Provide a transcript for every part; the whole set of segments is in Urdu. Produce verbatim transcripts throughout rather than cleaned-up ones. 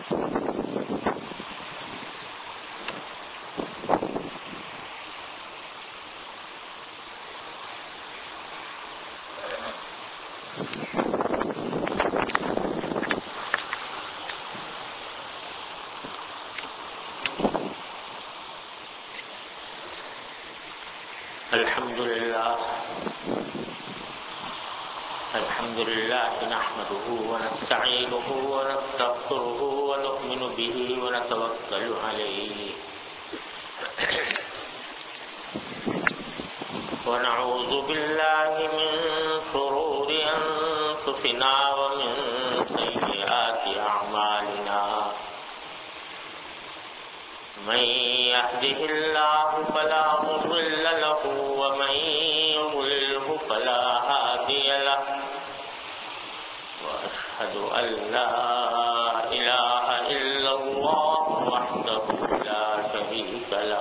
الحمد لله الحمد لله نحمده ونستعينه ونستغفره ونؤمن به ونتوكل عليه ونعوذ بالله من شرور أنفسنا ومن سيئات أعمالنا من يهده الله فلا مضل له ومن يضلله فلا هادي له وأشهد أن لا إله إلا الله وحده لا شريك له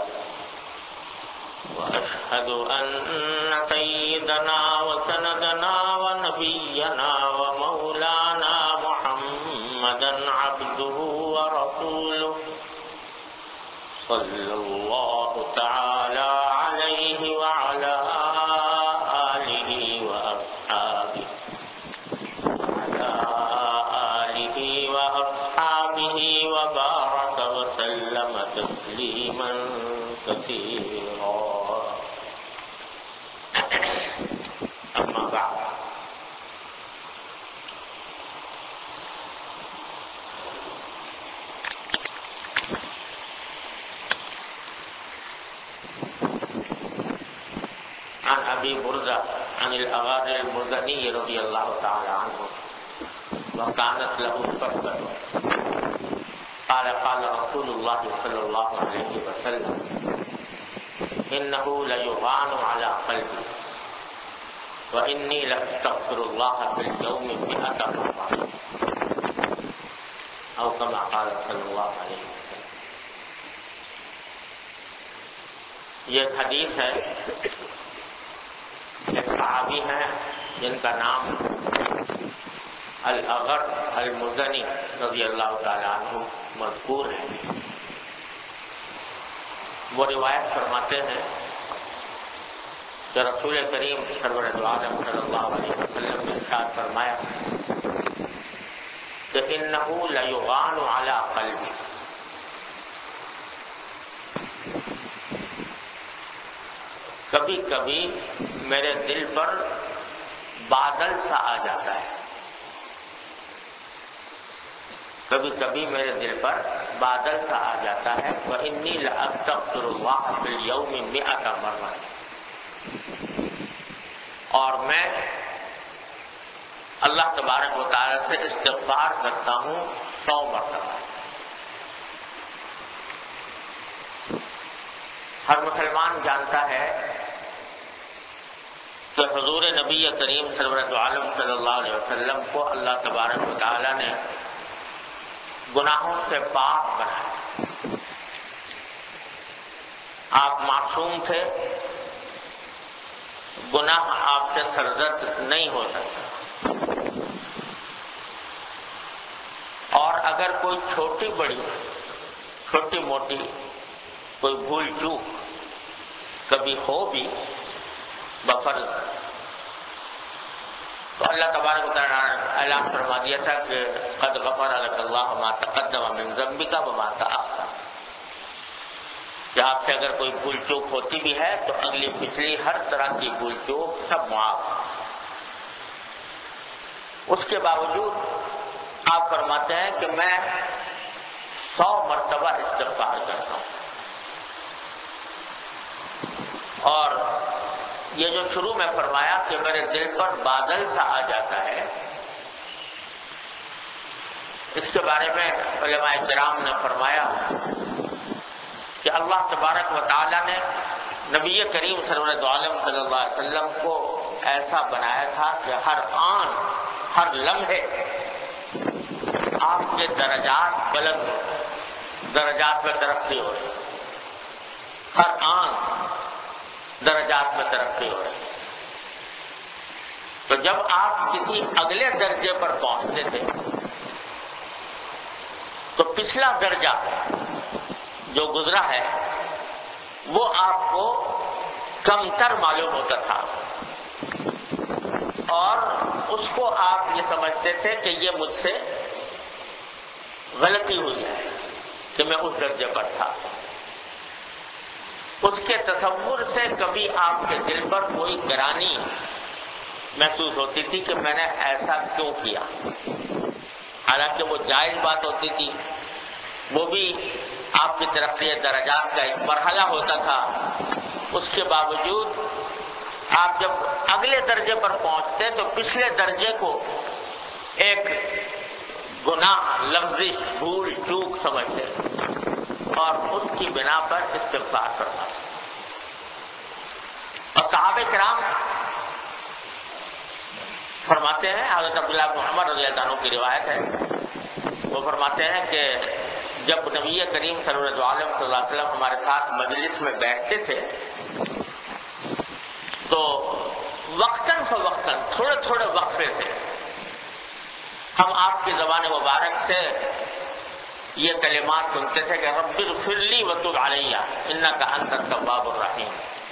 وأشهد أن سيدنا وسندنا ونبينا ومولانا محمدا عبده ورسوله صلى الله تعالى عليه وعلى آله وأصحابه وعلى آله وأصحابه وبارك وسلم تسليما كثيرا. أما بعد، عن أبي بردة عن الأغار المزني رضي الله تعالى عنه وكانت له صحبة قال قال رسول الله صلى الله عليه وسلم إنه ليغان على قلبي وإني لأستغفر الله في اليوم مئة مرة أو كما قال صلی اللہ علیہ وسلم. یہ ایک حدیث ہے. ایک صحابی ہیں جن کا نام الاغر المزنی رضی اللہ تعالیٰ عنہ مذکور ہے. وہ روایت فرماتے ہیں کہ رسول کریم سرور دو عالم صلی اللہ علیہ وسلم نے ارشاد فرمایا کہ انہ لیغان علی قلبی، کبھی کبھی میرے دل پر بادل سا آ جاتا ہے. کبھی کبھی میرے دل پر بادل سا آ جاتا ہے. وَإِنِّي لَأَسْتَغْفِرُ اللَّهَ فِي الْيَوْمِ مِئَةَ مَرَّةٍ، اور میں اللہ تبارک و تعالی سے استغفار کرتا ہوں سو مرتبہ. ہر مسلمان جانتا ہے کہ حضور نبی کریم سرورت عالم صلی اللہ علیہ وسلم کو اللہ تبارک و تعالی نے گناہوں سے پاک بنایا. آپ معصوم تھے، گناہ آپ سے سرزد نہیں ہو سکتا، اور اگر کوئی چھوٹی بڑی چھوٹی موٹی کوئی بھول چوک کبھی ہو بھی بفرض، تو اللہ تبارک و تعالیٰ نے اعلان فرما دیا تھا کہ قد غفر لک اللہ ما تقدم من ذنبک وما تأخر، کہ آپ سے اگر کوئی بھول چوک ہوتی بھی ہے تو اگلی پچھلی ہر طرح کی بھول چوک سب معاف. اس کے باوجود آپ فرماتے ہیں کہ میں سو مرتبہ استغفار کرتا ہوں. اور یہ جو شروع میں فرمایا کہ میرے دل پر بادل سا آ جاتا ہے، اس کے بارے میں علماء کرام نے فرمایا کہ اللہ تبارک و تعالی نے نبی کریم صلی اللہ علیہ وسلم کو ایسا بنایا تھا کہ ہر آن ہر لمحے آپ کے درجات بلند ہو رہے، درجات میں ترقی ہو رہی، ہر آن درجات میں ترقی ہو رہی. تو جب آپ کسی اگلے درجے پر پہنچتے تھے تو پچھلا درجہ جو گزرا ہے وہ آپ کو کمتر معلوم ہوتا تھا، اور اس کو آپ یہ سمجھتے تھے کہ یہ مجھ سے غلطی ہوئی ہے کہ میں اس درجے پر تھا۔ اس کے تصور سے کبھی آپ کے دل پر کوئی گرانی محسوس ہوتی تھی کہ میں نے ایسا کیوں کیا، حالانکہ وہ جائز بات ہوتی تھی، وہ بھی آپ کی ترقی درجات کا ایک مرحلہ ہوتا تھا۔ اس کے باوجود آپ جب اگلے درجے پر پہنچتے تو پچھلے درجے کو ایک گناہ، لفظش، بھول چوک سمجھتے اور اس کی بنا پر استغفار کرتے۔ اور صحابہ کرام فرماتے ہیں، حضرت عبداللہ بن عمر رضی اللہ عنہ کی روایت ہے، وہ فرماتے ہیں کہ جب نبی کریم صلی اللہ علیہ وسلم ہمارے ساتھ مجلس میں بیٹھتے تھے تو وقتاً فوقتاً، تھوڑے تھوڑے وقفے سے ہم آپ کی زبان مبارک سے یہ کلمات سنتے تھے کہ رب اغفر لی وتب علی انک انت التواب الرحیم،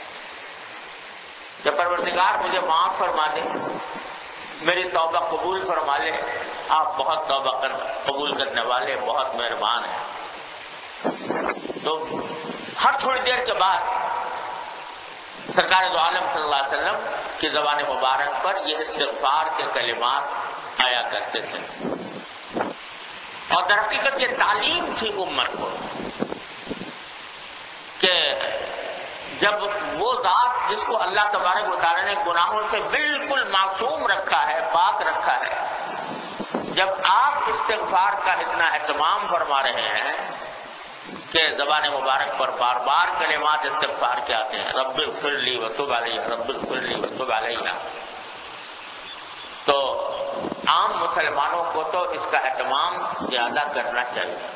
کہ پروردگار مجھے معاف فرما دے، میری توبہ قبول فرما لے، آپ بہت توبہ قبول کرنے والے، بہت مہربان ہیں۔ تو ہر تھوڑی دیر کے بعد سرکار دو عالم صلی اللہ علیہ وسلم کی زبان مبارک پر یہ استغفار کے کلمات آیا کرتے تھے، اور در حقیقت یہ تعلیم تھی امت کو کہ جب وہ ذات جس کو اللہ تبارک و تعالیٰ نے گناہوں سے بالکل معصوم رکھا ہے، پاک رکھا ہے، جب آپ استغفار کا اتنا اہتمام فرما رہے ہیں کہ زبان مبارک پر بار بار کلمات استغفار کے آتے ہیں، رب اغفر لی وتب علی، رب اغفر لی وتب علی، تو عام مسلمانوں کو تو اس کا اہتمام زیادہ کرنا چاہیے،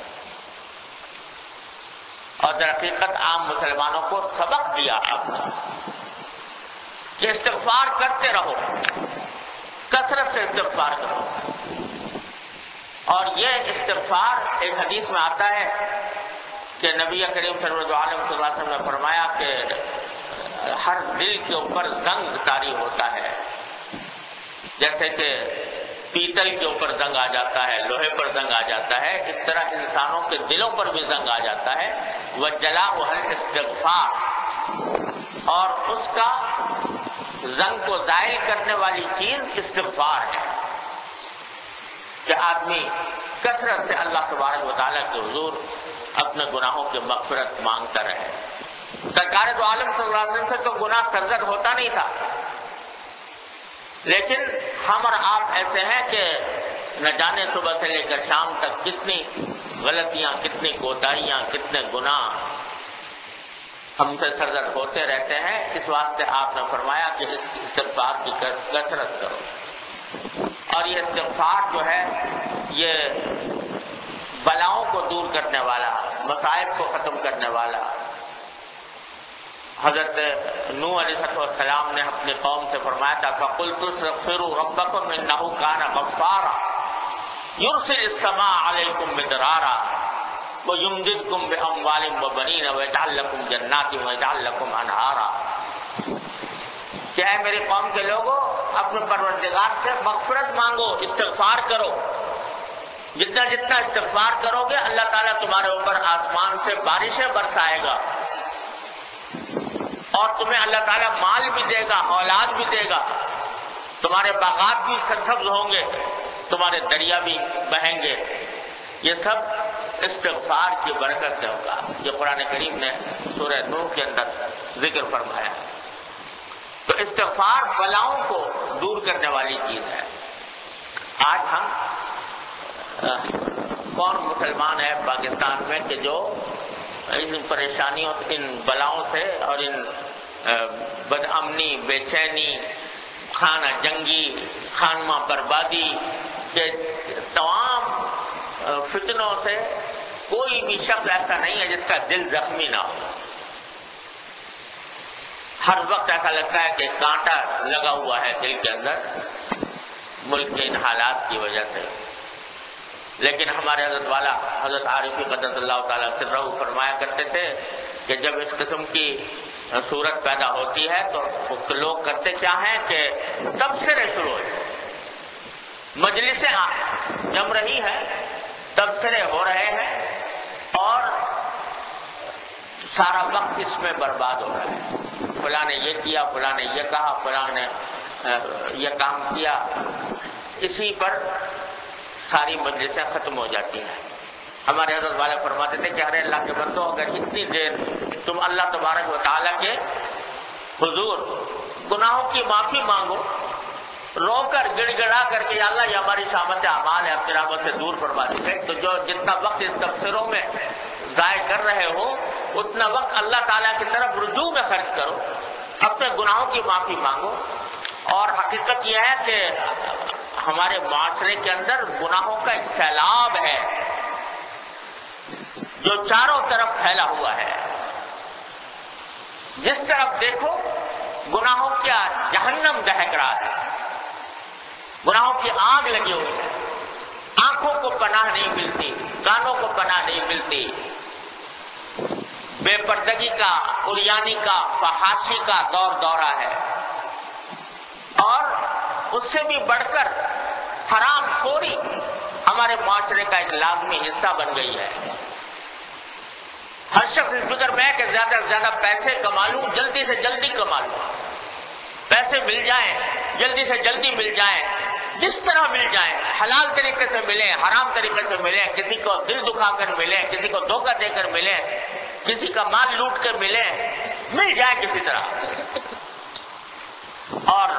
اور در حقیقت عام مسلمانوں کو سبق دیا آپ نے کہ استغفار کرتے رہو، کثرت سے استغفار کرو۔ اور یہ استغفار ایک حدیث میں آتا ہے کہ نبی کریم صلی اللہ علیہ وسلم نے فرمایا کہ ہر دل کے اوپر زنگ طاری ہوتا ہے، جیسے کہ پیتل کے اوپر زنگ آ جاتا ہے، لوہے پر زنگ آ جاتا ہے، اس طرح انسانوں کے دلوں پر بھی زنگ آ جاتا ہے، وَجَلَاؤُهَا الْإِسْتِغْفَارُ، اور اس کا زنگ کو زائل کرنے والی چیز استغفار ہے، کہ آدمی کثرت سے اللہ تبارک و تعالیٰ کے حضور اپنے گناہوں کی مغفرت مانگتا رہے۔ سرکار دو عالم صلی اللہ علیہ وسلم سے تو گناہ سرزد ہوتا نہیں تھا، لیکن ہم اور آپ ایسے ہیں کہ نہ جانے صبح سے لے کر شام تک کتنی غلطیاں، کتنی کوتاہیاں، کتنے گناہ ہم سے سرزد ہوتے رہتے ہیں۔ اس واسطے آپ نے فرمایا کہ اس استغفار کی کثرت کرو، اور یہ استغفار جو ہے یہ بلاؤں کو دور کرنے والا، مصائب کو ختم کرنے والا۔ حضرت نوح علیہ السلام نے اپنی قوم سے فرمایا تھا فَقُلْتُ اسْتَغْفِرُوا رَبَّكُمْ إِنَّهُ كَانَ غَفَّارًا يُرْسِلِ السَّمَاءَ عَلَيْكُمْ مِدْرَارًا وَيُمْدِدْكُمْ بِأَمْوَالٍ وَبَنِينَ وَيَجْعَلْ لَكُمْ جَنَّاتٍ وَيَجْعَلْ لَكُمْ أَنْهَارًا، کہ اے میری قوم کے لوگوں، اپنے پروردگار سے مغفرت مانگو، استغفار کرو، جتنا جتنا استغفار کرو گے اللہ تعالیٰ تمہارے اوپر آسمان سے بارشیں برسائے گا، اور تمہیں اللہ تعالیٰ مال بھی دے گا، اولاد بھی دے گا، تمہارے باغات بھی سرسبز ہوں گے، تمہارے دریا بھی بہیں گے۔ یہ سب استغفار کی برکت سے ہوگا، یہ قرآن کریم نے سورہ نوح کے اندر ذکر فرمایا۔ تو استغفار بلاؤں کو دور کرنے والی چیز ہے۔ آج ہم کون مسلمان ہے پاکستان میں کہ جو ان پریشانیوں، ان بلاؤں سے اور ان بد امنی، بے چینی، خانہ جنگی، خانمہ بربادی کے تمام فتنوں سے کوئی بھی شخص ایسا نہیں ہے جس کا دل زخمی نہ ہو۔ ہر وقت ایسا لگتا ہے کہ کانٹا لگا ہوا ہے دل کے اندر، ملک کے ان حالات کی وجہ سے۔ لیکن ہمارے حضرت والا حضرت عارفی قدس اللہ تعالیٰ سرہ فرمایا کرتے تھے کہ جب اس قسم کی صورت پیدا ہوتی ہے تو لوگ کرتے کیا ہیں کہ تبصرے شروع ہو جائیں، مجلسیں جم رہی ہیں، تبصرے ہو رہے ہیں اور سارا وقت اس میں برباد ہو رہا ہے، فلاں نے یہ کیا، فلاں نے یہ کہا، فلاں نے یہ کام کیا، اسی پر ساری مجلسیں ختم ہو جاتی ہیں۔ ہمارے حضرت والے فرماتے تھے کہ ارے اللہ کے بندو، اگر اتنی دیر تم اللہ تبارک و تعالیٰ کے حضور گناہوں کی معافی مانگو، رو کر گڑ گڑا کر کے یا اللہ یہ ہماری شامت اعمال ہے، اپنی رحمت سے دور فرما دیجیے، تو جو جتنا وقت اس تبصروں میں ضائع کر رہے ہو اتنا وقت اللہ تعالیٰ کی طرف رجوع میں خرچ کرو، اپنے گناہوں کی معافی مانگو۔ اور حقیقت یہ ہے کہ ہمارے معاشرے کے اندر گناہوں کا ایک سیلاب ہے جو چاروں طرف پھیلا ہوا ہے، جس طرف دیکھو گناہوں کا جہنم دہک رہا ہے، گناہوں کی آگ لگی ہوئی ہے، آنکھوں کو پناہ نہیں ملتی، کانوں کو پناہ نہیں ملتی، بے پردگی کا، عریانی کا، فحاشی کا دور دورہ ہے، اور اس سے بھی بڑھ کر حرام خوری ہمارے معاشرے کا ایک لازمی حصہ بن گئی ہے۔ ہر شخص اس فکر میں ہے کہ زیادہ سے زیادہ پیسے کما لوں، جلدی سے جلدی کما لوں، پیسے مل جائیں، جلدی سے جلدی مل جائیں، جس طرح مل جائیں، حلال طریقے سے ملیں، حرام طریقے سے ملیں، کسی کو دل دکھا کر ملیں، کسی کو دھوکہ دے کر ملیں، کسی کا مال لوٹ کر ملیں، مل جائے کسی طرح۔ اور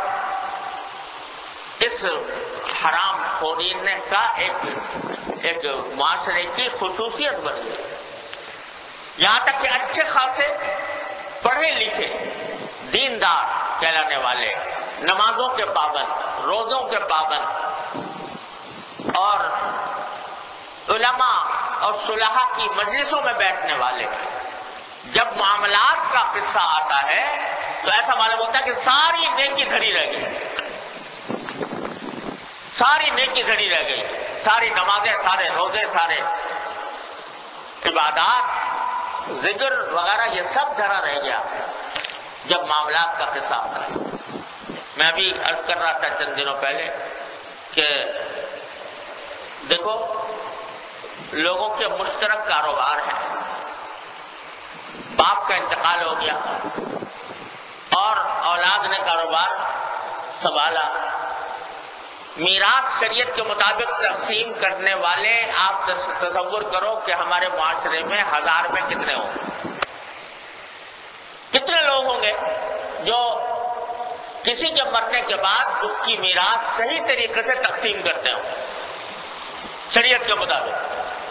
اس حرام خوری کا ایک ایک معاشرے کی خصوصیت بن گئی، یہاں تک کہ اچھے خاصے پڑھے لکھے دیندار کہلانے والے، نمازوں کے پابند، روزوں کے پابند اور علماء اور صلحاء کی مجلسوں میں بیٹھنے والے، جب معاملات کا قصہ آتا ہے تو ایسا معلوم ہوتا ہے کہ ساری نیکی دھری رہ گئی، ساری نیکی دھری رہ گئی، ساری نمازیں، سارے روزے، سارے عبادات، ذکر وغیرہ یہ سب دھرا رہ گیا جب معاملات کا قصہ آتا ہے۔ میں ابھی عرض کر رہا تھا چند دنوں پہلے کہ دیکھو لوگوں کے مشترک کاروبار ہیں، باپ کا انتقال ہو گیا اور اولاد نے کاروبار سنبھالا، میراث شریعت کے مطابق تقسیم کرنے والے آپ تصور کرو کہ ہمارے معاشرے میں ہزار میں کتنے ہوں گے، کتنے لوگ ہوں گے جو کسی کے مرنے کے بعد اس کی میراث صحیح طریقے سے تقسیم کرتے ہوں شریعت کے مطابق۔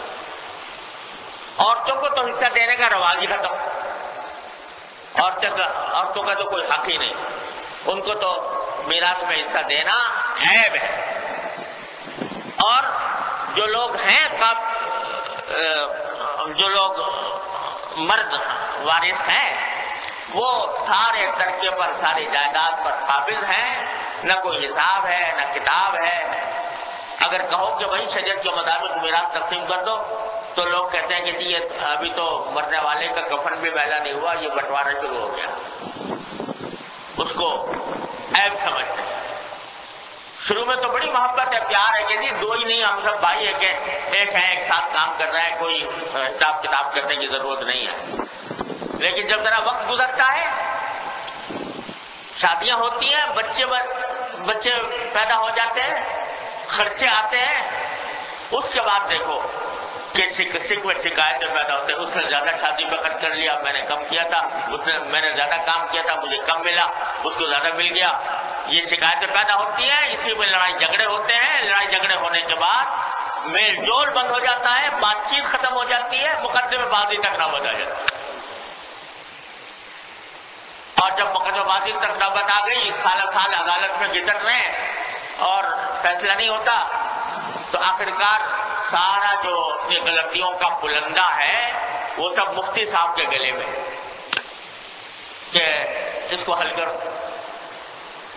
عورتوں کو تو حصہ دینے کا رواج ہی ختم، عورتوں کا تو کوئی حق ہی نہیں، ان کو تو میراث میں حصہ دینا عیب ہے۔ اور جو لوگ ہیں جو لوگ مرد وارث ہیں وہ سارے ترکے پر، ساری جائیداد پر قابض ہیں، نہ کوئی حساب ہے نہ کتاب ہے۔ اگر کہو کہ بھائی شریعت کے مطابق میراث تقسیم کر دو تو لوگ کہتے ہیں کہ جی یہ ابھی تو مرنے والے کا کفن بھی میلا نہیں ہوا، یہ بٹوارا شروع ہو گیا، اس کو عیب سمجھتے ہیں۔ شروع میں تو بڑی محبت ہے، پیار ہے کہ جی دو ہی نہیں ہم سب بھائی ہے کہ ایک ہے، ایک ساتھ کام کر رہا ہے، کوئی حساب کتاب کرنے کی ضرورت نہیں ہے۔ لیکن جب ذرا وقت گزرتا ہے، شادیاں ہوتی ہیں، بچے بچے پیدا ہو جاتے ہیں، خرچے آتے ہیں، اس کے بعد دیکھو کہ شکایتیں پیدا ہوتے ہیں، اس نے زیادہ شادی پہ خرچ کر لیا، میں نے کم کیا تھا، اس نے میں نے زیادہ کام کیا تھا، مجھے کم ملا، اس کو زیادہ مل گیا۔ یہ شکایتیں پیدا ہوتی ہیں، اسی میں لڑائی جھگڑے ہوتے ہیں، لڑائی جھگڑے ہونے کے بعد میل جول بند ہو جاتا ہے، بات چیت ختم ہو جاتی ہے، مقدمے بازی تک نوبت آ جاتی ہے۔ اور جب مقدمہ بازی تک نوبت آ گئی، سال سال عدالت میں گزر رہے ہیں اور فیصلہ نہیں ہوتا، تو آخرکار سارا جو اپنی غلطیوں کا پلندہ ہے وہ سب مفتی صاحب کے گلے میں کہ اس کو حل کرو۔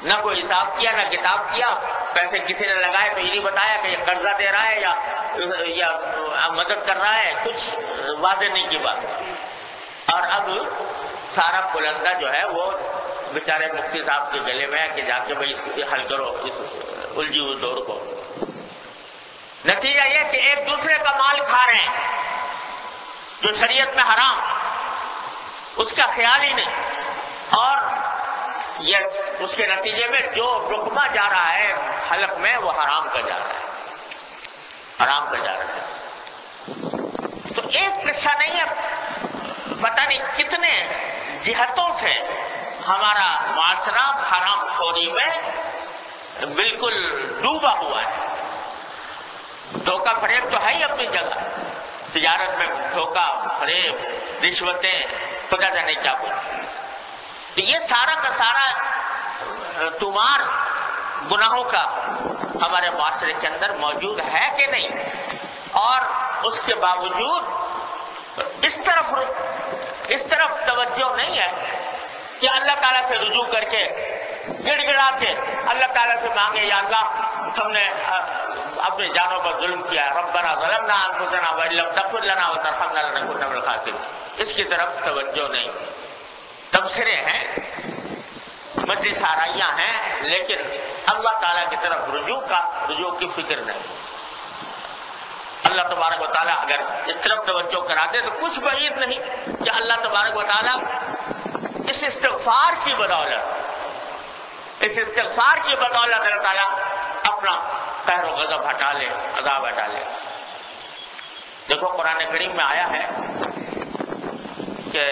نہ کوئی حساب کیا نہ کتاب کیا، پیسے کسی نے لگائے تو یہ نہیں بتایا کہ یہ قرضہ دے رہا ہے یا یا مدد کر رہا ہے، کچھ واضح نہیں کی بات۔ اور اب سارا بلندہ جو ہے وہ بیچارے مفتی صاحب کے گلے میں ہے کہ جا کے بھائی حل کرو اس الجھی ہوئی دوڑ کو۔ نتیجہ یہ کہ ایک دوسرے کا مال کھا رہے ہیں جو شریعت میں حرام، اس کا خیال ہی نہیں، اور یہ اس کے نتیجے میں جو رقبہ جا رہا ہے حلق میں وہ حرام کا جا رہا ہے، حرام کا جا رہا ہے۔ تو ایک قصہ نہیں ہے، پتہ نہیں کتنے جہتوں سے ہمارا معاشرہ حرام خوری میں بالکل ڈوبا ہوا ہے۔ دھوکہ فریب تو ہے ہی اپنی جگہ، تجارت میں دھوکہ فریب، رشوتیں، خدا جانے کیا کچھ۔ تو یہ سارا کا سارا تمہار گناہوں کا ہمارے معاشرے کے اندر موجود ہے کہ نہیں، اور اس کے باوجود اس طرف اس طرف توجہ نہیں ہے کہ اللہ تعالیٰ سے رجوع کر کے گڑ گڑا کے اللہ تعالیٰ سے مانگے، یا اللہ ہم نے اپنے جانوں پر ظلم کیا، ربنا ظلمنا انفسنا وان لم تغفر لنا وترحمنا لنکونن من الخاسرین۔ اس کی طرف توجہ نہیں، تبصرے ہیں، مجلس آرائیاں ہیں، لیکن اللہ تعالیٰ کی طرف رجوع کا رجوع کی فکر نہیں۔ اللہ تبارک و تعالیٰ اگر اس طرف توجہ کراتے تو کچھ بعید نہیں کہ اللہ تبارک و تعالیٰ اس استغفار کی بدولت اس استغفار کی بدولت اللہ تعالیٰ اپنا قہر و غضب ہٹا لے، عذاب ہٹا لے۔ دیکھو قرآن کریم میں آیا ہے کہ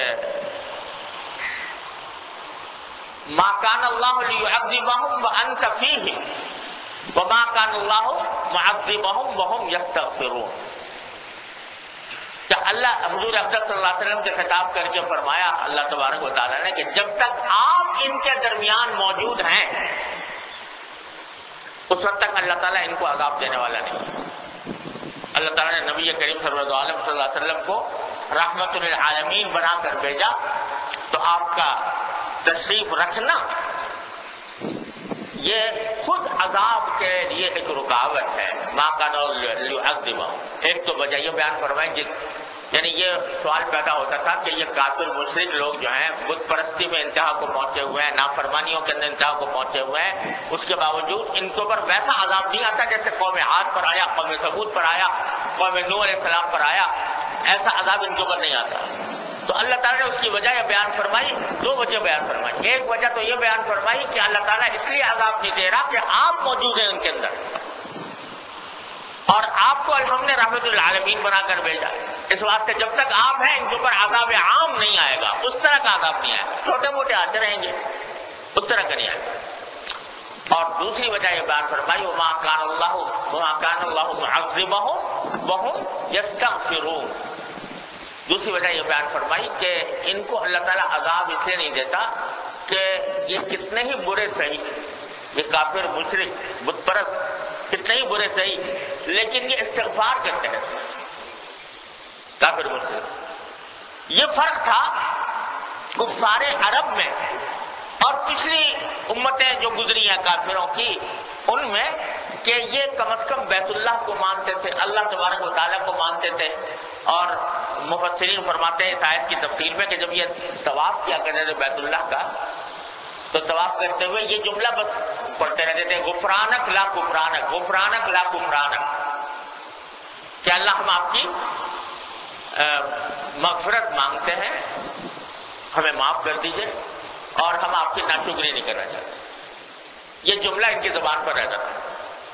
ما کان اللہ لیعذبہم وانت فیہم وما کان اللہ معذبہم وہم یستغفرون۔ کہ اللہ حضور اقدس صلی اللہ علیہ وسلم سے خطاب کر کے فرمایا اللہ تبارک و تعالیٰ نے کہ جب تک آپ ان کے درمیان موجود ہیں اس وقت تک اللہ تعالیٰ ان کو عذاب دینے والا نہیں۔ اللہ تعالیٰ نے نبی کریم صلی اللہ علیہ وسلم کو رحمت للعالمین بنا کر بھیجا، تو آپ کا تشریف رکھنا یہ خود عذاب کے لیے ایک رکاوٹ ہے۔ ما کان لیعذبہم، ایک تو وجہ یہ بیان فرمائیں کہ یعنی یہ سوال پیدا ہوتا تھا کہ یہ کافر مشرک لوگ جو ہیں بت پرستی میں انتہا کو پہنچے ہوئے ہیں، نافرمانیوں کے اندر انتہا کو پہنچے ہوئے ہیں، اس کے باوجود ان کے اوپر ویسا عذاب نہیں آتا جیسے قوم عاد پر آیا، قوم ثمود پر آیا، قوم نوح علیہ السلام پر آیا، ایسا عذاب ان کے اوپر نہیں آتا۔ تو اللہ تعالیٰ نے اس کی وجہ یہ بیان فرمائی، دو وجہ بیان فرمائی۔ ایک وجہ تو یہ بیان فرمائی کہ اللہ تعالیٰ اس لیے عذاب نہیں دے رہا کہ آپ موجود ہیں ان کے اندر، اور آپ کو ہم نے رحمت للعالمین بنا کر بھیجا، اس واسطے جب تک آپ ہیں ان کے اوپر عذاب عام نہیں آئے گا، اس طرح کا عذاب نہیں آئے گا، چھوٹے موٹے آتے رہیں گے، اس طرح کا نہیں آئے گا۔ اور دوسری وجہ یہ بیان فرمائی وما کان اللہ وما کان اللہ معذبہم وہم یستغفرون۔ دوسری وجہ یہ بیان فرمائی کہ ان کو اللہ تعالیٰ عذاب اس لیے نہیں دیتا کہ یہ کتنے ہی برے صحیح، یہ کافر مشرک بت پرست کتنے ہی برے صحیح، لیکن یہ استغفار کرتے ہیں کافر مشرک۔ یہ فرق تھا کفار عرب میں اور پچھلی امتیں جو گزری ہیں کافروں کی، ان میں کہ یہ کم از کم بیت اللہ کو مانتے تھے، اللہ تبارک و تعالیٰ کو مانتے تھے۔ اور مفسرین فرماتے ہیں اس آیت کی تفسیر میں کہ جب یہ طواف کیا کرتے تھے بیت اللہ کا، تو طواف کرتے ہوئے یہ جملہ بس پڑھتے رہتے تھے غفرانک لا کفرانک، غفرانک لا کفرانک، کہ اللہ ہم آپ کی مغفرت مانگتے ہیں، ہمیں معاف کر دیجئے، اور ہم آپ کی ناشکری نہیں کرنا چاہتے۔ یہ جملہ ان کی زبان پر رہتا تھا۔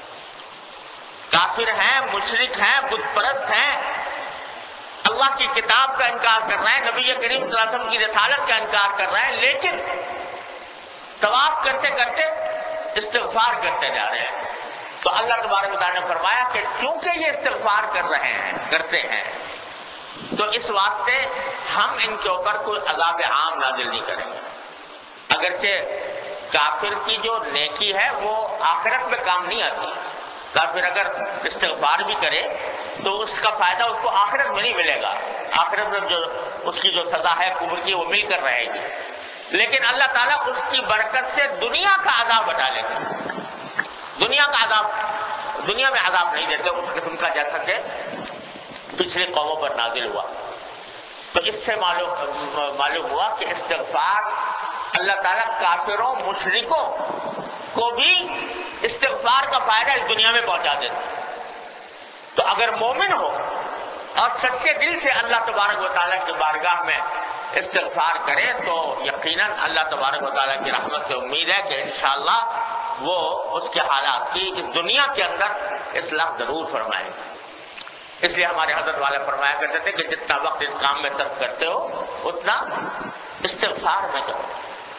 کافر ہیں، مشرک ہیں، بت پرست ہیں، اللہ کی کتاب کا انکار کر رہے ہیں، نبی کریم صلی اللہ علیہ وسلم کی رسالت کا انکار کر رہے ہیں، لیکن طواف کرتے کرتے استغفار کرتے جا رہے ہیں۔ تو اللہ تبارک و تعالیٰ نے فرمایا کہ چونکہ یہ استغفار کر رہے ہیں کرتے ہیں تو اس واسطے ہم ان کے اوپر کوئی عذاب عام نازل نہیں کریں گے۔ اگرچہ کافر کی جو نیکی ہے وہ آخرت میں کام نہیں آتی، کافر اگر استغفار بھی کرے تو اس کا فائدہ اس کو آخرت میں نہیں ملے گا، آخرت میں جو اس کی جو سزا ہے کفر کی وہ مل کر رہے گی، لیکن اللہ تعالیٰ اس کی برکت سے دنیا کا عذاب ہٹا لے گا. دنیا کا عذاب، دنیا میں عذاب نہیں دیتے اس قسم کا جیسا کہ پچھلی قوموں پر نازل ہوا. تو اس سے معلوم معلوم ہوا کہ استغفار اللہ تعالیٰ کافروں مشرکوں کو بھی استغفار کا فائدہ اس دنیا میں پہنچا دیتا. تو اگر مومن ہو اور سچے دل سے اللہ تبارک و تعالیٰ کی بارگاہ میں استغفار کرے تو یقیناً اللہ تبارک و تعالیٰ کی رحمت سے امید ہے کہ انشاءاللہ وہ اس کے حالات کی اس دنیا کے اندر اصلاح ضرور فرمائے گا. اس لیے ہمارے حضرت والے فرمایا کرتے تھے کہ جتنا وقت اس کام میں صرف کرتے ہو اتنا استغفار میں کرو.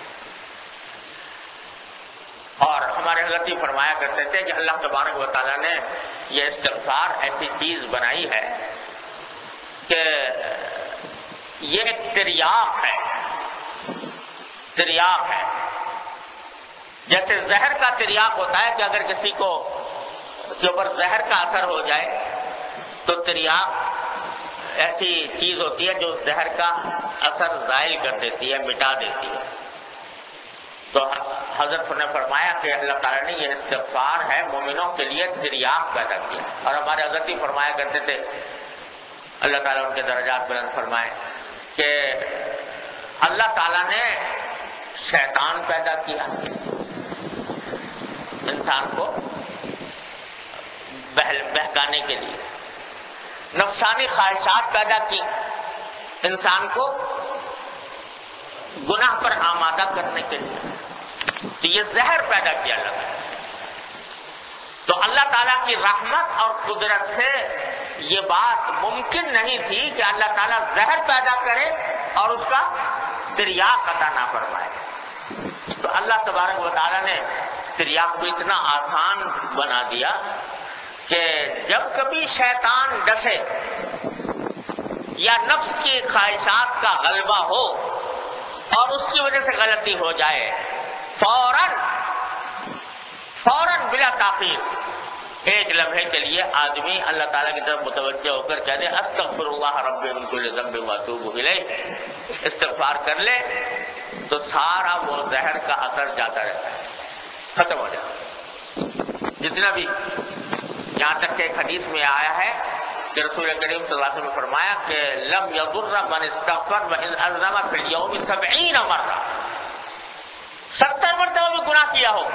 اور ہمارے حضرت یہ فرمایا کرتے تھے کہ اللہ تبارک و تعالیٰ نے یہ استغفار ایسی چیز بنائی ہے کہ یہ ایک تریاق ہے. تریاق ہے جیسے زہر کا تریاق ہوتا ہے کہ اگر کسی کو کے اوپر زہر کا اثر ہو جائے تو تریاق ایسی چیز ہوتی ہے جو زہر کا اثر زائل کر دیتی ہے، مٹا دیتی ہے. تو حضرت نے فرمایا کہ اللہ تعالیٰ نے یہ استغفار ہے مومنوں کے لیے تریاق پیدا کیا. اور ہمارے حضرت ہی فرمایا کرتے تھے اللہ تعالیٰ ان کے درجات بلند فرمائے کہ اللہ تعالیٰ نے شیطان پیدا کیا انسان کو بہکانے کے لیے، نفسانی خواہشات پیدا کی انسان کو گناہ پر آمادہ کرنے کے لیے. تو یہ زہر پیدا کیا اللہ تعالیٰ. تو اللہ تعالیٰ کی رحمت اور قدرت سے یہ بات ممکن نہیں تھی کہ اللہ تعالیٰ زہر پیدا کرے اور اس کا تریاق عطا نہ فرمائے. تو اللہ تبارک و تعالیٰ نے تریاق کو اتنا آسان بنا دیا کہ جب کبھی شیطان ڈسے یا نفس کی خواہشات کا غلبہ ہو اور اس کی وجہ سے غلطی ہو جائے، فوراً فوراً بلا تاخیر ایک لمحے کے لیے آدمی اللہ تعالیٰ کی طرف متوجہ ہو کر کہہ دے استغفر اللہ ربی من کل ذنب واتوب الیہ، استغفار کر لے تو سارا وہ زہر کا اثر جاتا رہتا ہے، ختم ہو جاتا. جتنا بھی یہاں تک کہ ایک حدیث میں آیا ہے کہ رسول کریم صلی اللہ علیہ وسلم نے فرمایا کہ لم یضر من استغفر وان اذنب فی اليوم سبعین مرہ، ستر مرتبہ بھی گناہ کیا ہو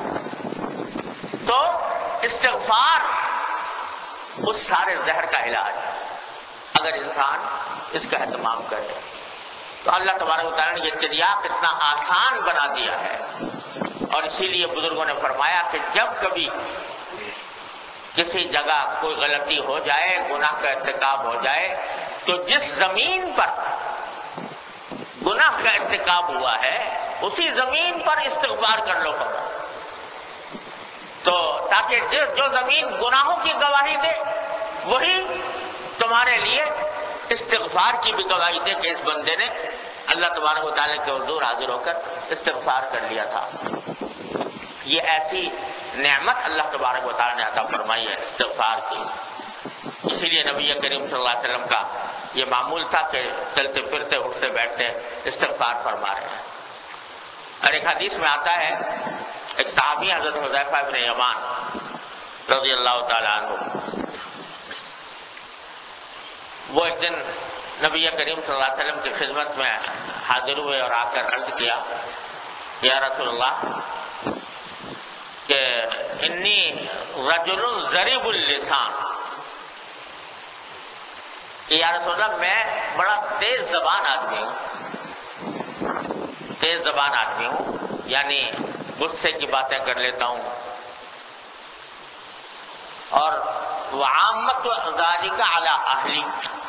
تو استغفار اس سارے زہر کا علاج ہے اگر انسان اس کا اہتمام کرے. تو اللہ تبارک و تعالیٰ نے یہ تریاق اتنا آسان بنا دیا ہے. اور اسی لیے بزرگوں نے فرمایا کہ جب کبھی کسی جگہ کوئی غلطی ہو جائے، گناہ کا ارتکاب ہو جائے، تو جس زمین پر گناہ کا ارتکاب ہوا ہے اسی زمین پر استغفار کر لو پڑا، تو تاکہ جو زمین گناہوں کی گواہی دے وہی تمہارے لیے استغفار کی بھی گواہی دے کہ اس بندے نے اللہ تبارک و تعالیٰ کے حضور حاضر ہو کر استغفار کر لیا تھا. یہ ایسی نعمت اللہ تبارک و تعالیٰ نے عطا فرمائی ہے استغفار کی. اسی لیے نبی کریم صلی اللہ علیہ وسلم کا یہ معمول تھا کہ چلتے پھرتے اٹھتے بیٹھتے استغفار فرما رہے ہیں. اور ایک حدیث میں آتا ہے ایک صحابی حضرت حذیفہ بن یمان رضی اللہ تعالیٰ عنہ، وہ ایک دن نبی کریم صلی اللہ علیہ وسلم کی خدمت میں حاضر ہوئے اور آ کر عرض کیا یا رسول اللہ کہ انی رجل ضریب اللسان، کہ یا رسول اللہ میں بڑا تیز زبان آدمی ہوں، تیز زبان آدمی ہوں یعنی غصے کی باتیں کر لیتا ہوں، اور وعامت ذالک علی اہلی،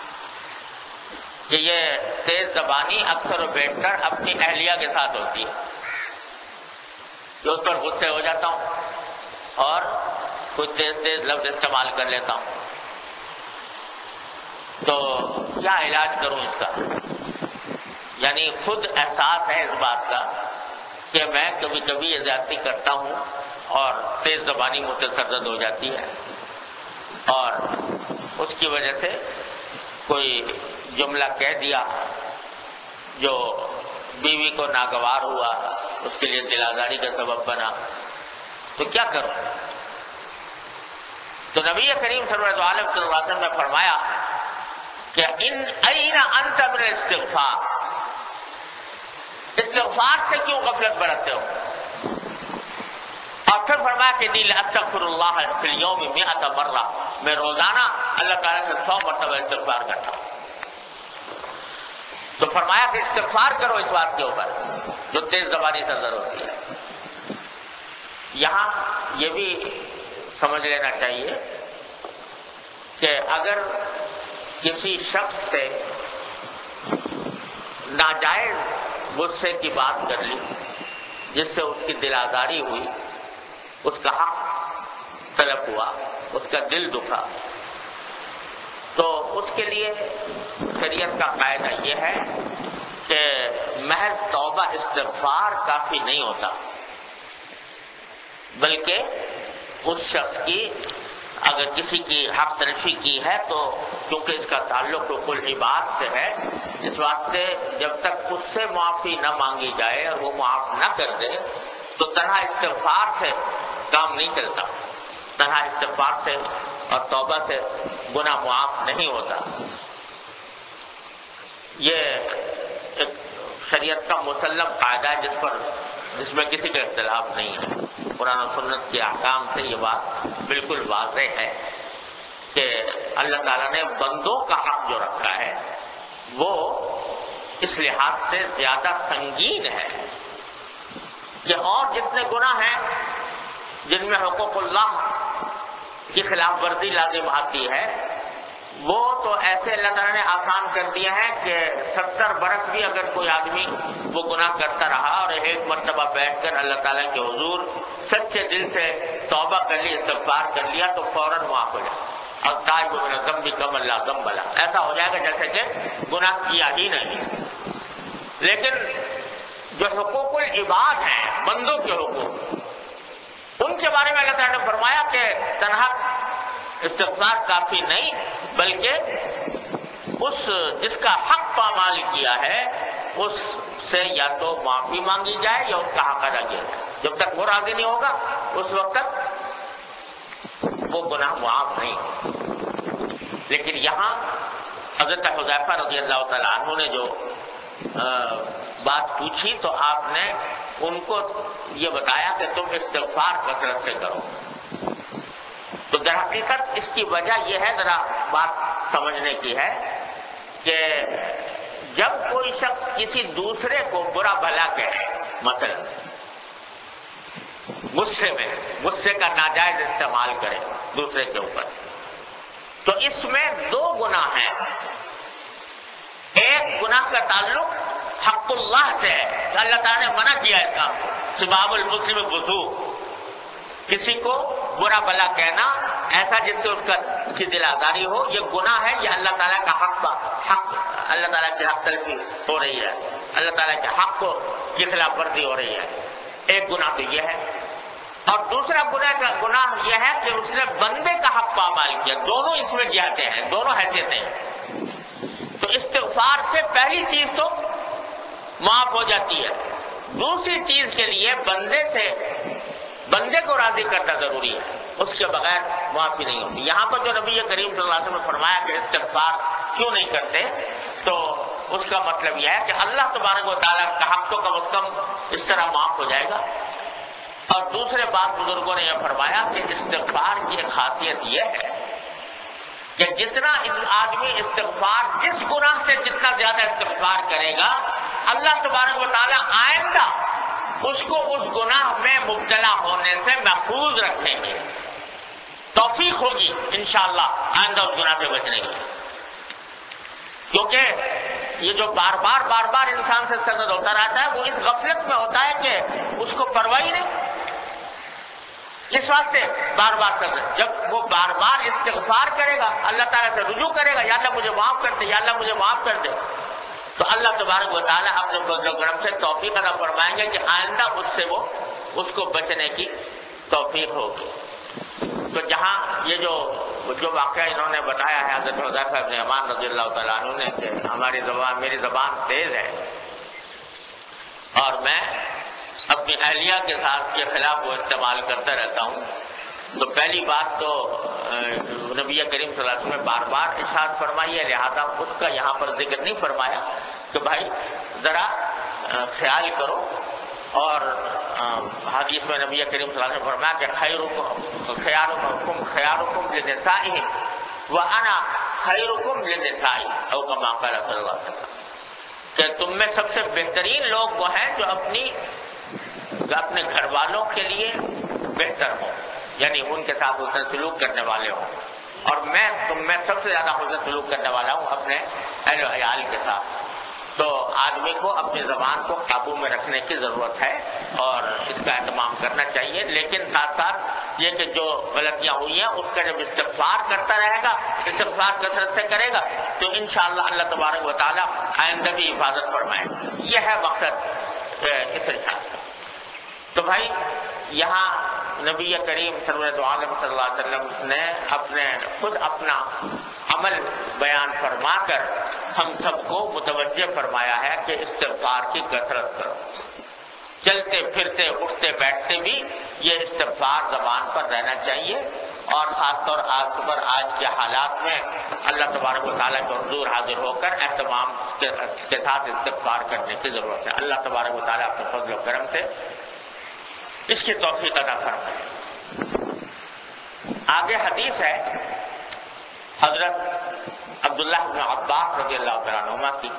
کہ یہ تیز زبانی اکثر و بیٹھ کر اپنی اہلیہ کے ساتھ ہوتی ہے کہ اس پر غصے ہو جاتا ہوں اور کچھ تیز تیز لفظ استعمال کر لیتا ہوں. تو کیا علاج کروں اس کا؟ یعنی خود احساس ہے اس بات کا کہ میں کبھی کبھی یہ زیادتی کرتا ہوں اور تیز زبانی مجھ سے سرزد ہو جاتی ہے اور اس کی وجہ سے کوئی جملہ کہہ دیا جو بیوی کو ناگوار ہوا، اس کے لیے دل آزاری کا سبب بنا، تو کیا کروں؟ تو نبی کریم صلی اللہ علیہ وسلم نے فرمایا کہ ان این انت من استغفار، استغفار سے کیوں غفلت برتتے ہو؟ اور پھر فرمایا کہ نیل استغفر اللہ فی اليوم مئۃ مرہ، میں روزانہ اللہ تعالیٰ سے سو مرتبہ استغفار کرتا ہوں۔ تو فرمایا کہ استغفار کرو اس بات کے اوپر جو تیز زبانی سے زر ہوتی ہے۔ یہاں یہ بھی سمجھ لینا چاہیے کہ اگر کسی شخص سے ناجائز غصے کی بات کر لی جس سے اس کی دل آزاری ہوئی، اس کا حق طلب ہوا، اس کا دل دکھا، تو اس کے لیے شریعت کا قاعدہ یہ ہے کہ محض توبہ استغفار کافی نہیں ہوتا، بلکہ اس شخص کی اگر کسی کی حق تلفی کی ہے تو کیونکہ اس کا تعلق حقوق العباد سے ہے، اس واسطے جب تک اس سے معافی نہ مانگی جائے اور وہ معاف نہ کر دے تو تنہا استغفار سے کام نہیں چلتا، تنہا استغفار سے اور توبہ سے گناہ معاف نہیں ہوتا۔ یہ ایک شریعت کا مسلم قاعدہ ہے جس پر جس میں کسی کا اختلاف نہیں ہے۔ قرآن و سنت کے احکام سے یہ بات بالکل واضح ہے کہ اللہ تعالیٰ نے بندوں کا حق جو رکھا ہے وہ اس لحاظ سے زیادہ سنگین ہے کہ اور جتنے گناہ ہیں جن میں حقوق اللہ کی خلاف ورزی لازم آتی ہے وہ تو ایسے اللہ تعالیٰ نے آسان کر دیا ہے کہ ستر برس بھی اگر کوئی آدمی وہ گناہ کرتا رہا اور ایک مرتبہ بیٹھ کر اللہ تعالیٰ کے حضور سچے دل سے توبہ کر لی، استغفار کر لیا تو فوراً معاف ہو جائے، اور تاج من الذنب کم اللہ ذنب لا، ایسا ہو جائے گا جیسے کہ گناہ کیا ہی نہیں۔ لیکن جو حقوق العباد ہیں، بندوں کے حقوق، ان کے بارے میں اللہ تعالیٰ نے فرمایا کہ تنہا استغفار کافی نہیں بلکہ اس جس کا حق پامال کیا ہے اس سے یا تو معافی مانگی جائے یا اس کا حق ادا کیا جائے۔ جب تک وہ راضی نہیں ہوگا اس وقت تک وہ گناہ معاف نہیں ہوگا۔ لیکن یہاں حضرت حذیفہ رضی اللہ تعالیٰ عنہ نے جو بات پوچھی تو آپ نے ان کو یہ بتایا کہ تم استغفار کثرت سے کرو۔ تو در حقیقت اس کی وجہ یہ ہے، ذرا بات سمجھنے کی ہے، کہ جب کوئی شخص کسی دوسرے کو برا بھلا کہے، مثلا غصے میں غصے کا ناجائز استعمال کرے دوسرے کے اوپر، تو اس میں دو گناہ ہیں۔ ایک گناہ کا تعلق حق اللہ سے ہے کہ اللہ تعالیٰ نے منع کیا ہے کام، سباب المسلم فسوق، کسی کو برا بھلا کہنا ایسا جس سے اس کا کی دل آزاری ہو، یہ گناہ ہے، یہ اللہ تعالیٰ کا حق حق اللہ تعالیٰ کی حق تلفی ہو رہی ہے، اللہ تعالیٰ کے حق کو کی خلاف ورزی ہو رہی ہے۔ ایک گناہ تو یہ ہے، اور دوسرا گناہ کا گناہ یہ ہے کہ اس نے بندے کا حق پامال کیا۔ دونوں اس میں جہتیں ہیں، دونوں حیثیتیں ہیں۔ تو استغفار سے پہلی چیز تو معاف ہو جاتی ہے، دوسری چیز کے لیے بندے سے بندے کو راضی کرنا ضروری ہے، اس کے بغیر معافی نہیں ہوتی۔ یہاں پر جو نبی کریم صلی اللہ علیہ وسلم نے فرمایا کہ استغفار کیوں نہیں کرتے، تو اس کا مطلب یہ ہے کہ اللہ تبارک و تعالیٰ کا حق تو کم از کم اس طرح معاف ہو جائے گا۔ اور دوسرے بات بزرگوں نے یہ فرمایا کہ استغفار کی ایک خاصیت یہ ہے کہ جتنا آدمی استغفار جس گناہ سے جتنا زیادہ استغفار کرے گا اللہ تبارک و تعالیٰ آئندہ اس کو اس گناہ میں مبتلا ہونے سے محفوظ رکھیں گے، توفیق ہوگی انشاءاللہ آئندہ اس گناہ سے بچنے کی۔ کیونکہ یہ جو بار بار بار بار انسان سے سرزد ہوتا رہتا ہے وہ اس غفلت میں ہوتا ہے کہ اس کو پرواہ ہی نہیں، اس واسطے بار بار سرزد۔ جب وہ بار بار استغفار کرے گا، اللہ تعالیٰ سے رجوع کرے گا، یا اللہ مجھے معاف کر دے، یا اللہ مجھے معاف کر دے، تو اللہ تبارک و تعالیٰ اپنے فضل و کرم سے توفیق عطا فرمائیں گے کہ آئندہ اس سے وہ اس کو بچنے کی توفیق ہوگی۔ تو جہاں یہ جو جو واقعہ انہوں نے بتایا ہے حضرت حذیفہ بن یمان رضی اللہ تعالیٰ عنہ نے کہ ہماری زبان میری زبان تیز ہے، اور میں اپنی اہلیہ کے ساتھ کے خلاف وہ استعمال کرتا رہتا ہوں. تو پہلی بات تو نبی کریم صلی اللہ علیہ وسلم نے بار بار ارشاد فرمائی ہے، لہذا اس کا یہاں پر ذکر نہیں فرمایا کہ بھائی ذرا خیال کرو. اور حدیث میں نبی کریم صلی اللہ علیہ وسلم نے فرمایا کہ خیرکم خیارکم خیارکم لنسائہم وانا خیرکم لنسائی، او کما قال صلی اللہ علیہ وسلم، کہ تم میں سب سے بہترین لوگ وہ ہیں جو اپنی اپنے گھر والوں کے لیے بہتر ہوں، یعنی ان کے ساتھ حسن سلوک کرنے والے ہوں، اور میں تم میں سب سے زیادہ حسن سلوک کرنے والا ہوں اپنے اہل و عیال کے ساتھ. تو آدمی کو اپنی زبان کو قابو میں رکھنے کی ضرورت ہے اور اس کا اہتمام کرنا چاہیے، لیکن ساتھ ساتھ یہ کہ جو غلطیاں ہوئی ہیں اس کا جب استغفار کرتا رہے گا، استغفار کثرت سے کرے گا، تو انشاءاللہ اللہ تبارک و تعالی آئندہ بھی حفاظت فرمائے. یہ ہے مقصد اس ارشاد کا. تو بھائی یہاں نبی کریم سرورت عالم صلی اللہ علیہ وسلم نے اپنے خود اپنا عمل بیان فرما کر ہم سب کو متوجہ فرمایا ہے کہ استغفار کی کثرت کرو. چلتے پھرتے اٹھتے بیٹھتے بھی یہ استغفار زبان پر رہنا چاہیے، اور خاص طور آج پر آج کے حالات میں اللہ تبارک و تعالیٰ کے حضور حاضر ہو کر اہتمام کے ساتھ استغفار کرنے کی ضرورت ہے. اللہ تبارک و تعالیٰ اپنے فضل و کرم سے اس کی توفیق عطا فرمائے. آگے حدیث ہے حضرت عبداللہ بن عباس رضی اللہ تعالیٰ عنہما کی.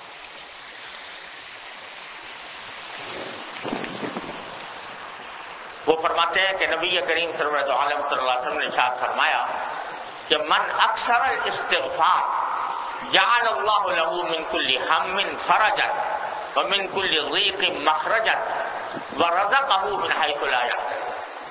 وہ فرماتے ہیں کہ نبی کریم سرورت عالم صلی اللہ علیہ وسلم نے ارشاد فرمایا کہ من اکثر الاستغفار جعل اللہ له من كل هم فرجا ومن كل ضيق مخرجا ورزقه من حيث لا يحتسب.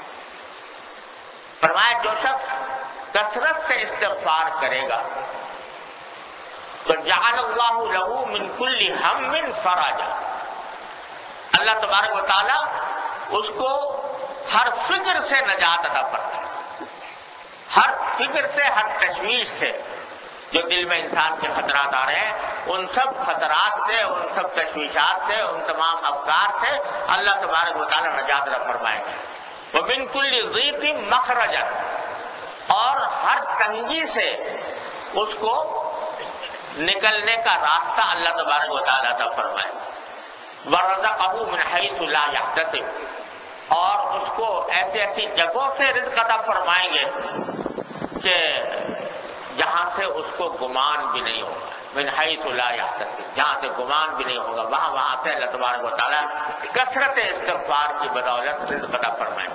فرمایا جو شخص کثرت سے استغفار کرے گا تو جعل اللہ له من كل هم فرجا، اللہ تبارک و تعالی اس کو ہر فکر سے نجات عطا فرمائے. ہر فکر سے، ہر تشویش سے، جو دل میں انسان کے خطرات آ رہے ہیں ان سب خطرات سے، ان سب تشویشات سے، ان تمام افکار سے اللہ تبارک و تعالی نجات عطا فرمائے. ومن كل ضيق مخرجا، اور ہر تنگی سے اس کو نکلنے کا راستہ اللہ تبارک و تعالی عطا فرمائے. ورزقه من حيث لا يحتسب، اور اس کو ایسی ایسی جگہوں سے رزق عطا فرمائیں گے کہ جہاں سے اس کو گمان بھی نہیں ہوگا. من حیث لا یحتسب، جہاں سے گمان بھی نہیں ہوگا، وہاں وہاں سے اللہ تبارک و تعالیٰ کثرت استغفار کی بدولت رزق عطا فرمائیں.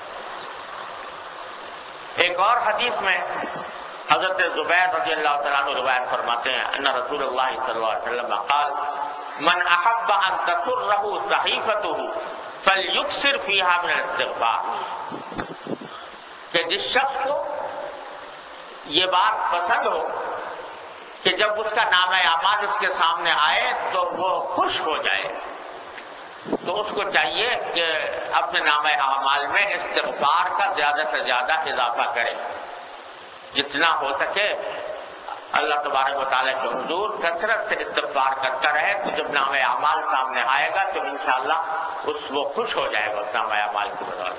ایک اور حدیث میں حضرت زبیر رضی اللہ تعالیٰ عنہ روایت فرماتے ہیں ان رسول اللہ صلی اللہ علیہ وسلم قال من احب ان تسره صحیفته فلیکثر فیہا من الاستغفار، کہ جس شخص کو یہ بات پسند ہو کہ جب اس کا نامہ اعمال اس کے سامنے آئے تو وہ خوش ہو جائے، تو اس کو چاہیے کہ اپنے نامہ اعمال میں استغفار کا زیادہ سے زیادہ اضافہ کرے، جتنا ہو سکے اللہ تبارک و تعالیٰ کے حضور کثرت سے استغفار کرتا رہے. تو جب نامہ اعمال سامنے آئے گا تو انشاءاللہ اس وہ خوش ہو جائے گا اس نامہ اعمال کی بدولت.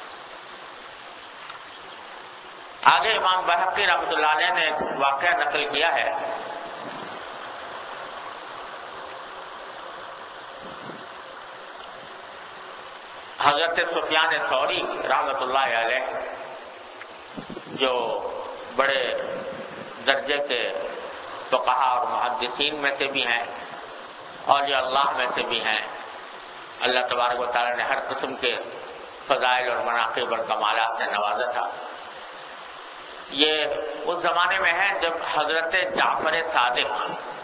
آگے امام بحقی رحمۃ اللہ علیہ نے ایک واقعہ نقل کیا ہے. حضرت سفیان ثوری رحمۃ اللہ علیہ جو بڑے درجے کے فقہا اور محدثین میں سے بھی ہیں، اولیاء اللہ میں سے بھی ہیں، اللہ تبارک و تعالیٰ نے ہر قسم کے فضائل اور مناقب اور کمالات سے نوازا تھا. یہ اس زمانے میں ہے جب حضرت جعفر صادق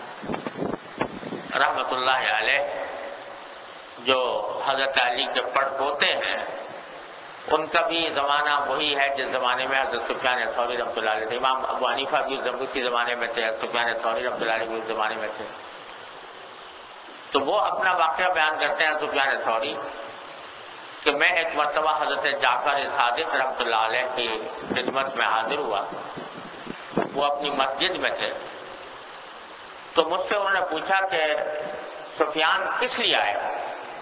رحمۃ اللہ علیہ جو حضرت علی کے پڑ پوتے ہیں، ان کا بھی زمانہ وہی ہے جس زمانے میں حضرت سفیان ثوری رحمۃ اللہ علیہ تھے. امام ابو حنیفہ بھی اسی زمانے میں تھے، حضرت سفیان ثوری رحمۃ اللہ علیہ بھی اس زمانے میں تھے. تو وہ اپنا واقعہ بیان کرتے ہیں سفیان ثوری کہ میں ایک مرتبہ حضرت جعفر صادق رحمۃ اللہ علیہ کی خدمت میں حاضر ہوا. وہ اپنی مسجد میں تھے، تو مجھ سے انہوں نے پوچھا کہ سفیان کس لیے آئے؟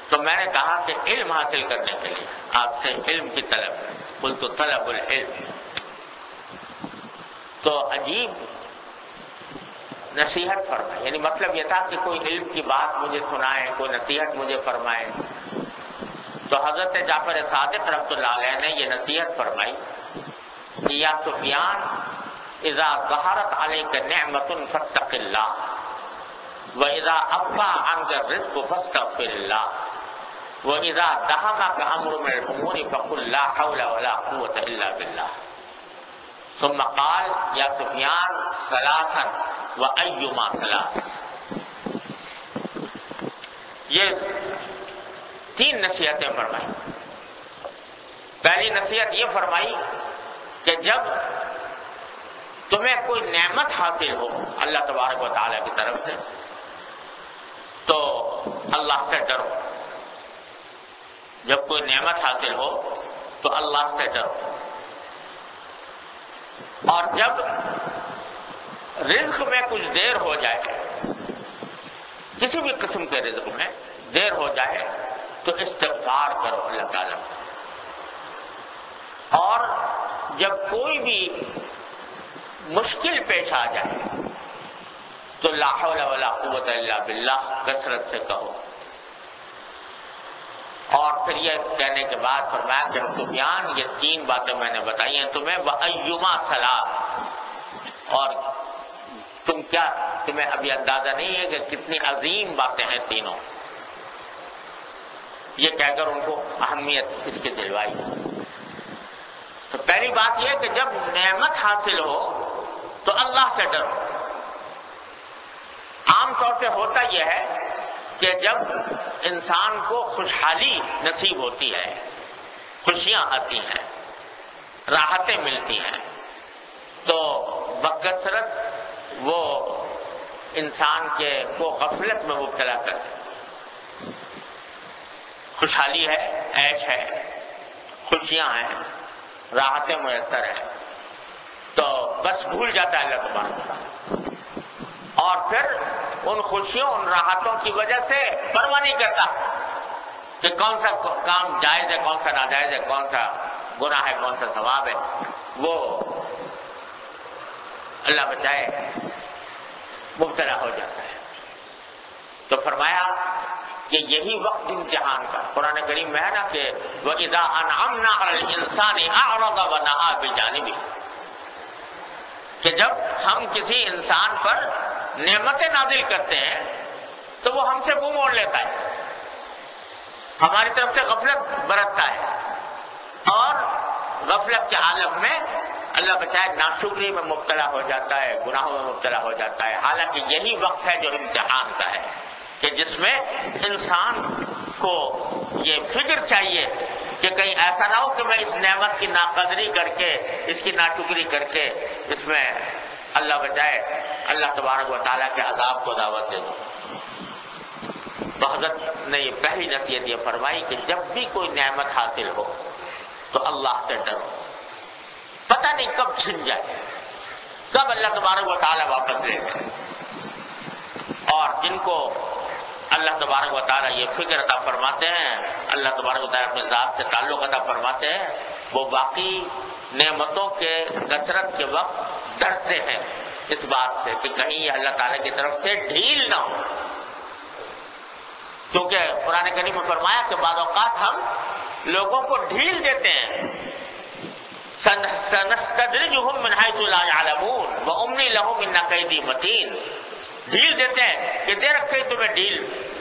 تو میں نے کہا کہ علم حاصل کرنے کے لیے آپ سے علم کی طلب ہے. قلت طلب العلم. تو عجیب نصیحت فرمائے، یعنی مطلب یہ تھا کہ کوئی علم کی بات مجھے سنائے، کوئی نصیحت مجھے فرمائے. تو حضرت جعفر صادق رحمۃ اللہ علیہ نے یہ نصیحت فرمائی کہ یا سفیان اذا ظہرت علیک نعمت فاتق اللہ واذا ابقى عنك الرزق فاستغفر اللہ واذا دہمك امر من الامور فقل لا حول ولا قوة الا باللہ. ثم قال یا سفیان ثلاثا وایما ثلاث. یہ تین نصیحتیں فرمائی. پہلی نصیحت یہ فرمائی کہ جب تمہیں کوئی نعمت حاصل ہو اللہ تبارک و تعالیٰ کی طرف سے تو اللہ سے ڈرو. جب کوئی نعمت حاصل ہو تو اللہ سے ڈرو. اور جب رزق میں کچھ دیر ہو جائے، کسی بھی قسم کے رزق میں دیر ہو جائے تو استغفار کرو اللہ تعالیٰ. اور جب کوئی بھی مشکل پیش آ جائے تو لا حول ولا قوت الا باللہ کثرت سے کہو. اور پھر یہ کہنے کے بعد فرمایا کہ سفیان یہ تین باتیں میں نے بتائی ہیں تمہیں وایما ثلاث. اور تم کیا تمہیں ابھی اندازہ نہیں ہے کہ کتنی عظیم باتیں ہیں تینوں. یہ کہہ کر ان کو اہمیت اس کی دلوائی. تو پہلی بات یہ کہ جب نعمت حاصل ہو تو اللہ سے ڈرو. عام طور پہ ہوتا یہ ہے کہ جب انسان کو خوشحالی نصیب ہوتی ہے، خوشیاں آتی ہیں، راحتیں ملتی ہیں، تو بکثرت وہ انسان کے کو غفلت میں مبتلا کرتے. خوشحالی ہے، عیش ہے، خوشیاں ہیں، راحتیں میسر ہیں، تو بس بھول جاتا ہے اللہ تبارک و تعالیٰ. اور پھر ان خوشیوں ان راحتوں کی وجہ سے پرواہ نہیں کرتا کہ کون سا کام جائز ہے، کون سا ناجائز ہے، کون سا گناہ ہے، کون سا ثواب ہے. وہ اللہ بچائے مبتلا ہو جاتا ہے. تو فرمایا کہ یہی وقت امتحان کا قرآن کریم میں ہے نا کہ وَإِذَا أَنْعَمْنَا عَلَى الْإِنسَانِ أَعْرَضَ وَنَأَىٰ بِجَانِبِهِ، کہ جب ہم کسی انسان پر نعمتیں نازل کرتے ہیں تو وہ ہم سے منہ موڑ لیتا ہے، ہماری طرف سے غفلت برتتا ہے، اور غفلت کے عالم میں اللہ بچائے ناشکری میں مبتلا ہو جاتا ہے، گناہوں میں مبتلا ہو جاتا ہے. حالانکہ یہی وقت ہے جو امتحان کا ہے کہ جس میں انسان کو یہ فکر چاہیے کہ کہیں ایسا نہ ہو کہ میں اس نعمت کی ناقدری کر کے، اس کی ناشکری کر کے اس میں اللہ بچائے اللہ تبارک و تعالیٰ کے عذاب کو دعوت دے دوں. تو حضرت نے یہ پہلی نصیحت یہ فرمائی کہ جب بھی کوئی نعمت حاصل ہو تو اللہ سے ڈرو. پتہ نہیں کب چھن جائے، کب اللہ تبارک و تعالیٰ واپس لے جائے. اور جن کو اللہ تبارک و تعالیٰ یہ فکر عطا فرماتے ہیں، اللہ تبارک و تعالیٰ اپنے ذات سے تعلق عطا فرماتے ہیں، وہ باقی نعمتوں کے کثرت کے وقت ڈرتے ہیں اس بات سے کہ کہیں یہ اللہ تعالیٰ کی طرف سے ڈھیل نہ ہو. کیونکہ قرآن کریم میں فرمایا کہ بعض اوقات ہم لوگوں کو ڈھیل دیتے ہیں. سنستدرجهم من حيث لا يعلمون واملي لهم ان كيدي متين. ڈھیل دیتے ہیں کہ دے رکھتے تمہیں ڈھیل،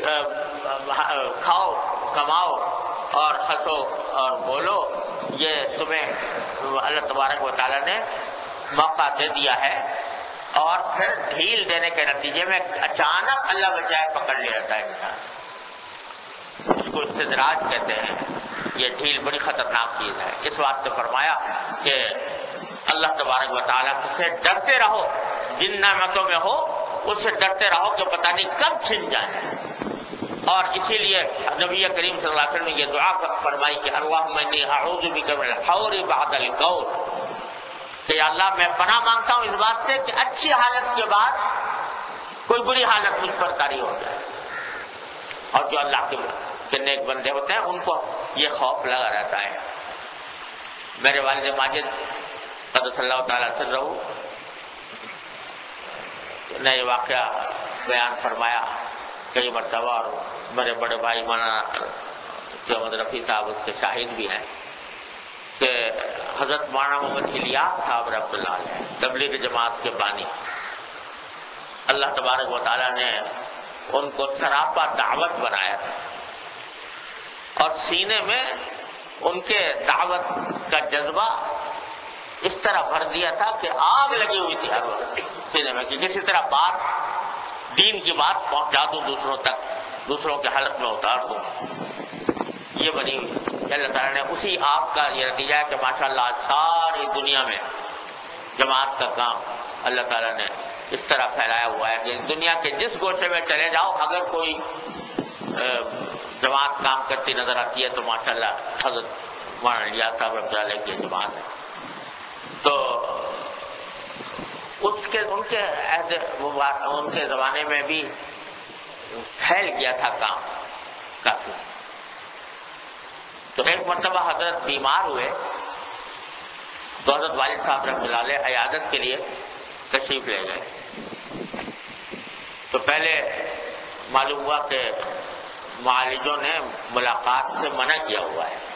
کھاؤ کماؤ اور ہنسو اور بولو. یہ تمہیں اللہ تبارک و تعالیٰ نے موقع دے دیا ہے، اور پھر ڈھیل دینے کے نتیجے میں اچانک اللہ بچائے پکڑ لے جاتا ہے انسان. اس کو استدراج کہتے ہیں. یہ ڈھیل بڑی خطرناک چیز ہے. اس بات سے فرمایا کہ اللہ تبارک و تعالیٰ سے ڈرتے رہو، جن نعمتوں میں ہو اس سے ڈرتے رہو کہ پتہ نہیں کب چھن جائے. اور اسی لیے نبی کریم صلی اللہ علیہ وسلم نے یہ دعا فرمائی کہ اللہم انی اعوذ بک من الحور بعد القول، کہ اللہ میں پناہ مانگتا ہوں اس بات سے کہ اچھی حالت کے بعد کوئی بری حالت مجھ پر طاری ہو جائے. اور جو اللہ کے کے نیک بندے ہوتے ہیں ان کو یہ خوف لگا رہتا ہے. میرے والد ماجد قدس اللہ تعالیٰ سرہ نے یہ واقعہ بیان فرمایا کئی مرتبہ، اور میرے بڑے بھائی مولانا محمد رفیع صاحب اس کے شاہد بھی ہیں کہ حضرت مولانا محمد الیاس صاحب رحمۃ اللہ علیہ تبلیغ جماعت کے بانی، اللہ تبارک و تعالیٰ نے ان کو سراپا دعوت بنایا تھا اور سینے میں ان کے دعوت کا جذبہ اس طرح بھر دیا تھا کہ آگ لگی ہوئی تھی ہر وقت سینے میں کہ کسی طرح بات دین کی بات پہنچا دوں دوسروں تک، دوسروں کے حلق میں اتار دوں. یہ بنی ہوئی اللہ تعالیٰ نے اسی آپ کا یہ نتیجہ ہے کہ ماشاءاللہ آج ساری دنیا میں جماعت کا کام اللہ تعالیٰ نے اس طرح پھیلایا ہوا ہے کہ دنیا کے جس گوشے میں چلے جاؤ اگر کوئی جماعت کام کرتی نظر آتی ہے تو ماشاءاللہ حضرت مولانا الیاس صاحب رحمۃ اللہ علیہ کی جماعت ہے. تو اس کے ان کے عہد ان کے زمانے میں بھی پھیل گیا تھا کام کافی. تو ایک مرتبہ حضرت بیمار ہوئے تو حضرت والد صاحب رحمۃ اللہ علیہ عیادت کے لیے تشریف لے گئے. تو پہلے معلوم ہوا کہ معالجوں نے ملاقات سے منع کیا ہوا ہے.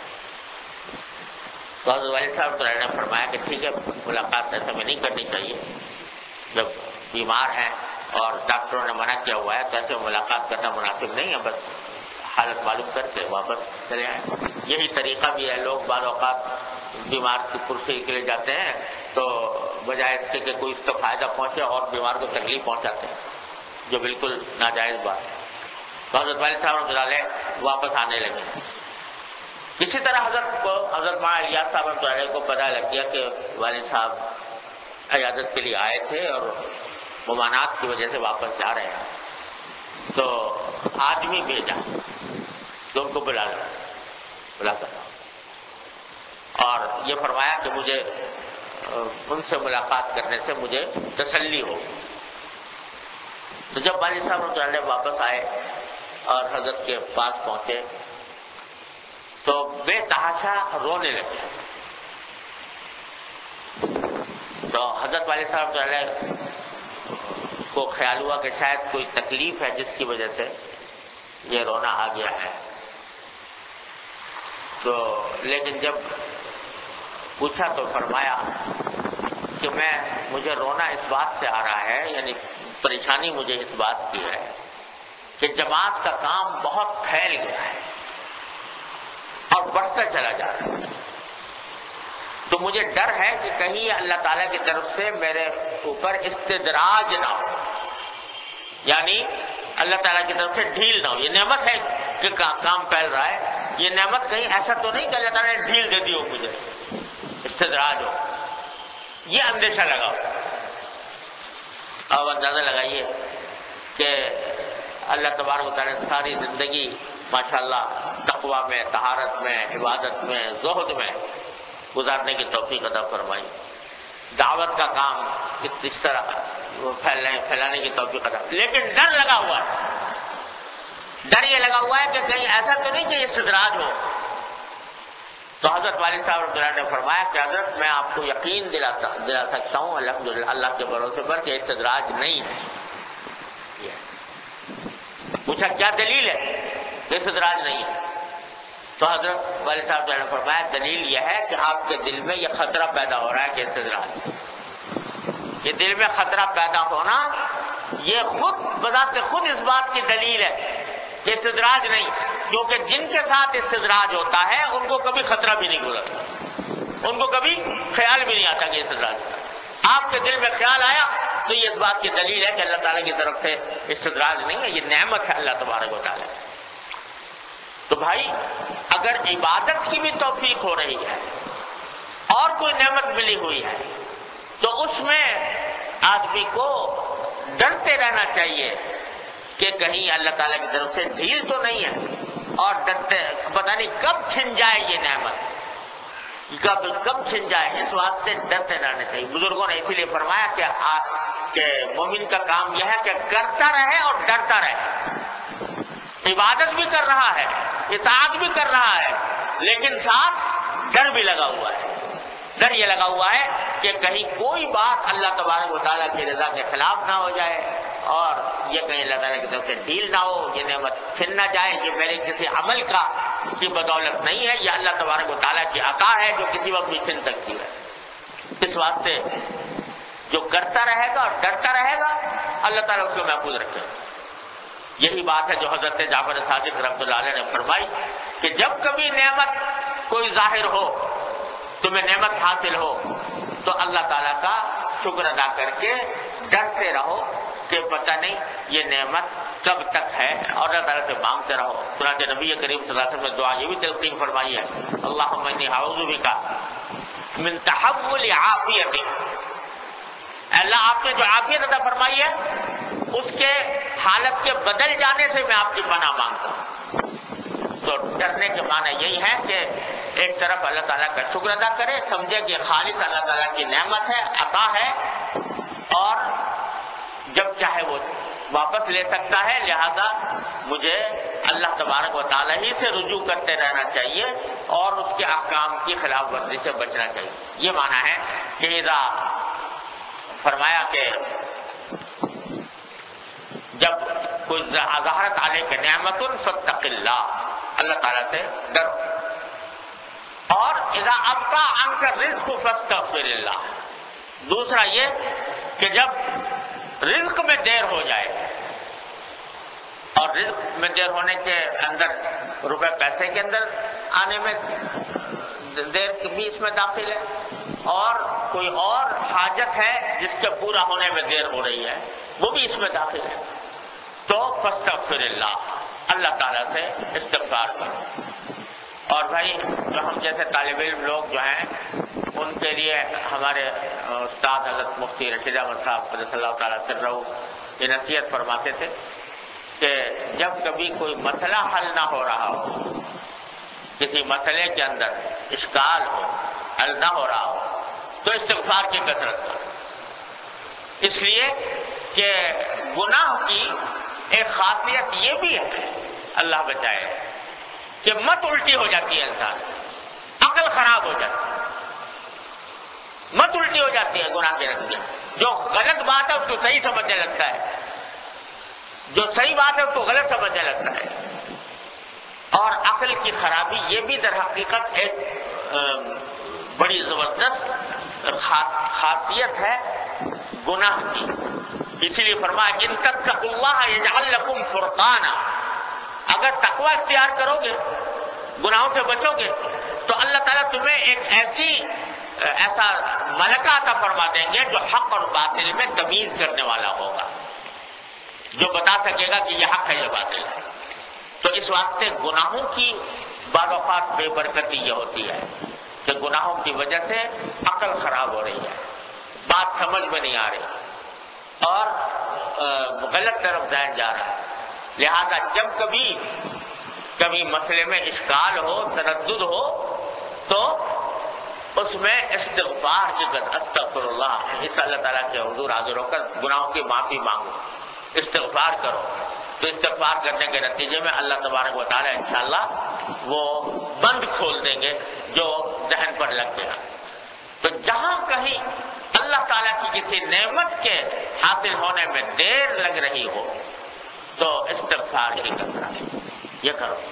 تو حضرت والد صاحب نے فرمایا کہ ٹھیک ہے ملاقات ایسے میں نہیں کرنی چاہیے، جب بیمار ہیں اور ڈاکٹروں نے منع کیا ہوا ہے تو ایسے ملاقات کرنا مناسب نہیں ہے، بس حالت معلوم کر کے واپس چلے آئیں. یہی طریقہ بھی ہے، لوگ بعض اوقات بیمار کی کرسی کے لیے جاتے ہیں تو بجائے اس کے کہ کوئی اس کو فائدہ پہنچے اور بیمار کو تکلیف پہنچاتے ہیں، جو بالکل ناجائز بات ہے. تو حضرت والد صاحب رحمۃ اللہ علیہ واپس آنے لگے. اسی طرح حضرت کو حضرت مولانا الیاس صاحب رحمۃ اللہ علیہ کو پتہ لگ گیا کہ والد صاحب عیادت کے لیے آئے تھے اور ممانعات کی وجہ سے واپس جا رہے ہیں. تو آدمی بھیجا تو ان کو بلا لیا بلا کر اور یہ فرمایا کہ مجھے ان سے ملاقات کرنے سے مجھے تسلی ہو. تو جب والد صاحب رحمۃ اللہ علیہ واپس آئے اور حضرت کے پاس پہنچے تو بے تحاشا رونے لگے. تو حضرت والد صاحب رحمۃ اللہ علیہ کو خیال ہوا کہ شاید کوئی تکلیف ہے جس کی وجہ سے یہ رونا آ گیا ہے. تو لیکن جب پوچھا تو فرمایا کہ میں مجھے رونا اس بات سے آ رہا ہے، یعنی پریشانی مجھے اس بات کی ہے کہ جماعت کا کام بہت پھیل گیا ہے اور بڑھتا چلا جا رہا ہے. تو مجھے ڈر ہے کہ کہیں اللہ تعالیٰ کی طرف سے میرے اوپر استدراج نہ ہو، یعنی اللہ تعالیٰ کی طرف سے ڈھیل نہ ہو. یہ نعمت ہے کہ کام پھیل رہا ہے، یہ نعمت کہیں ایسا تو نہیں کہ اللہ تعالیٰ نے ڈھیل دے دی ہو، مجھے استدراج ہو، یہ اندیشہ لگا ہو. اب اندازہ لگائیے کہ اللہ تبارک و تعالیٰ نے ساری زندگی ماشاءاللہ تقویٰ میں، طہارت میں، عبادت میں، زہد میں گزارنے کی توفیق عطا فرمائی. دعوت کا کام اس طرح پھیلانے پھیلانے کی توفیق عطا، لیکن ڈر لگا ہوا ہے. ڈر یہ لگا ہوا ہے کہ کہیں ایسا تو نہیں کہ استدراج ہو. تو حضرت والد صاحب رحمۃ اللہ نے فرمایا کہ حضرت میں آپ کو یقین دلاتا دلا سکتا ہوں الحمدللہ اللہ کے بھروسے پر کہ استدراج نہیں ہے. پوچھا کیا دلیل ہے کہ استدراج نہیں ہے؟ تو حضرت والد صاحب نے فرمایا دلیل یہ ہے کہ آپ کے دل میں یہ خطرہ پیدا ہو رہا ہے کہ استدراج ہے. یہ دل میں خطرہ پیدا ہونا یہ خود بذات خود اس بات کی دلیل ہے کہ استدراج نہیں، کیونکہ جن کے ساتھ استدراج ہوتا ہے ان کو کبھی خطرہ بھی نہیں گزرتا، ان کو کبھی خیال بھی نہیں آتا کہ استدراج ہے. آپ کے دل میں خیال آیا تو یہ اس بات کی دلیل ہے کہ اللہ تعالیٰ کی طرف سے استدراج نہیں ہے، یہ نعمت ہے اللہ تبارک و تعالیٰ. تو بھائی اگر عبادت کی بھی توفیق ہو رہی ہے اور کوئی نعمت ملی ہوئی ہے تو اس میں آدمی کو ڈرتے رہنا چاہیے کہ کہیں اللہ تعالیٰ کی طرف سے ڈھیل تو نہیں ہے، اور ڈرتے پتہ نہیں کب چھن جائے یہ نعمت، کب کب چھن جائے، اس واسطے ڈرتے رہنا چاہیے. بزرگوں نے اسی لیے فرمایا کہ کہ مومن کا کام یہ ہے کہ کرتا رہے اور ڈرتا رہے. عبادت بھی کر رہا ہے اطاعت بھی کر رہا ہے لیکن ساتھ ڈر بھی لگا ہوا ہے. ڈر یہ لگا ہوا ہے کہ کہیں کوئی بات اللہ تبارک و تعالیٰ کی رضا کے خلاف نہ ہو جائے اور یہ کہیں اللہ تعالیٰ کی طرف سے ڈھیل نہ ہو, یہ نعمت چھن نہ جائے. یہ میرے کسی عمل کا کی بدولت نہیں ہے, یہ اللہ تبارک و تعالیٰ کی عطا ہے جو کسی وقت بھی چھن سکتی ہے. اس واسطے جو کرتا رہے گا اور ڈرتا رہے گا اللہ تعالیٰ اس کو محفوظ رکھے گا. یہی بات ہے جو حضرت جعفر صادق رحمۃ اللہ علیہ نے فرمائی کہ جب کبھی نعمت کوئی ظاہر ہو, تمہیں نعمت حاصل ہو, تو اللہ تعالیٰ کا شکر ادا کر کے ڈرتے رہو کہ پتہ نہیں یہ نعمت کب تک ہے, اور اللہ تعالیٰ سے مانگتے رہو. چنانچہ نبی کریم صلی اللہ علیہ وسلم نے دعا یہ بھی تلقین فرمائی ہے, اللہم انی اعوذ بک من تحول عافیت, اللہ آپ نے جو عافیت عطا فرمائی ہے اس کے حالت کے بدل جانے سے میں آپ کی پناہ مانگتا ہوں. تو ڈرنے کے معنی یہی ہے کہ ایک طرف اللہ تعالیٰ کا شکر ادا کرے, سمجھے کہ خالص اللہ تعالیٰ کی نعمت ہے, عطا ہے, اور جب چاہے وہ واپس لے سکتا ہے, لہذا مجھے اللہ تبارک و تعالیٰ ہی سے رجوع کرتے رہنا چاہیے اور اس کے احکام کی خلاف ورزی سے بچنا چاہیے. یہ معنی ہے کہ اذا فرمایا کہ جب کوئی ظہرت علیک نعمت فاتق اللہ, اللہ تعالیٰ سے ڈرو. اور اذا ابطا عنک الرزق فاستغفر اللہ, دوسرا یہ کہ جب رزق میں دیر ہو جائے, اور رزق میں دیر ہونے کے اندر روپے پیسے کے اندر آنے میں دیر بھی اس میں داخل ہے, اور کوئی اور حاجت ہے جس کے پورا ہونے میں دیر ہو رہی ہے وہ بھی اس میں داخل ہے, تو فاستغفر اللہ, اللہ تعالیٰ سے استغفار کرو. اور بھائی جو ہم جیسے طالب علم لوگ جو ہیں ان کے لیے ہمارے استاد حضرت مفتی رشید احمد صاحب قدس اللہ تعالیٰ سرہ یہ نصیحت فرماتے تھے کہ جب کبھی کوئی مسئلہ حل نہ ہو رہا ہو, کسی مسئلے کے اندر اشکال ہو, حل نہ ہو رہا ہو, تو استغفار کی کثرت کرو. اس لیے کہ گناہ کی ایک خاصیت یہ بھی ہے, اللہ بچائے, کہ مت الٹی ہو جاتی ہے انسان, عقل خراب ہو جاتی ہے, مت الٹی ہو جاتی ہے گناہ کے رنگ. جو غلط بات ہے اس کو صحیح سمجھنے لگتا ہے, جو صحیح بات ہے اس کو غلط سمجھنے لگتا ہے. اور عقل کی خرابی یہ بھی در حقیقت ایک بڑی زبردست خاصیت ہے گناہ کی. اسی لیے فرمایا ان تتقوا اللہ یجعل لکم فرقانا, اگر تقوی اختیار کرو گے, گناہوں سے بچو گے, تو اللہ تعالیٰ تمہیں ایک ایسی ایسا ملکہ عطا فرما دیں گے جو حق اور باطل میں تمیز کرنے والا ہوگا, جو بتا سکے گا کہ یہ حق ہے یہ باطل ہے. تو اس واسطے گناہوں کی بعض اوقات بے برکتی یہ ہوتی ہے کہ گناہوں کی وجہ سے عقل خراب ہو رہی ہے, بات سمجھ میں نہیں آ رہی اور غلط طرف ذہن جا رہا ہے. لہذا جب کبھی کبھی مسئلے میں اشکال ہو, تردد ہو, تو اس میں استغفار کی قدر استغفر اللہ, اس اللہ تعالیٰ کے حضور حاضر ہو کر گناہوں کی معافی مانگو, استغفار کرو. تو استغفار کرنے کے نتیجے میں اللہ تبارک و تعالیٰ انشاءاللہ وہ بند کھول دیں گے جو ذہن پر لگ گیا. تو جہاں کہیں اللہ تعالیٰ کی کسی نعمت کے حاصل ہونے میں دیر لگ رہی ہو تو استغفار کی کثرت یہ کرو.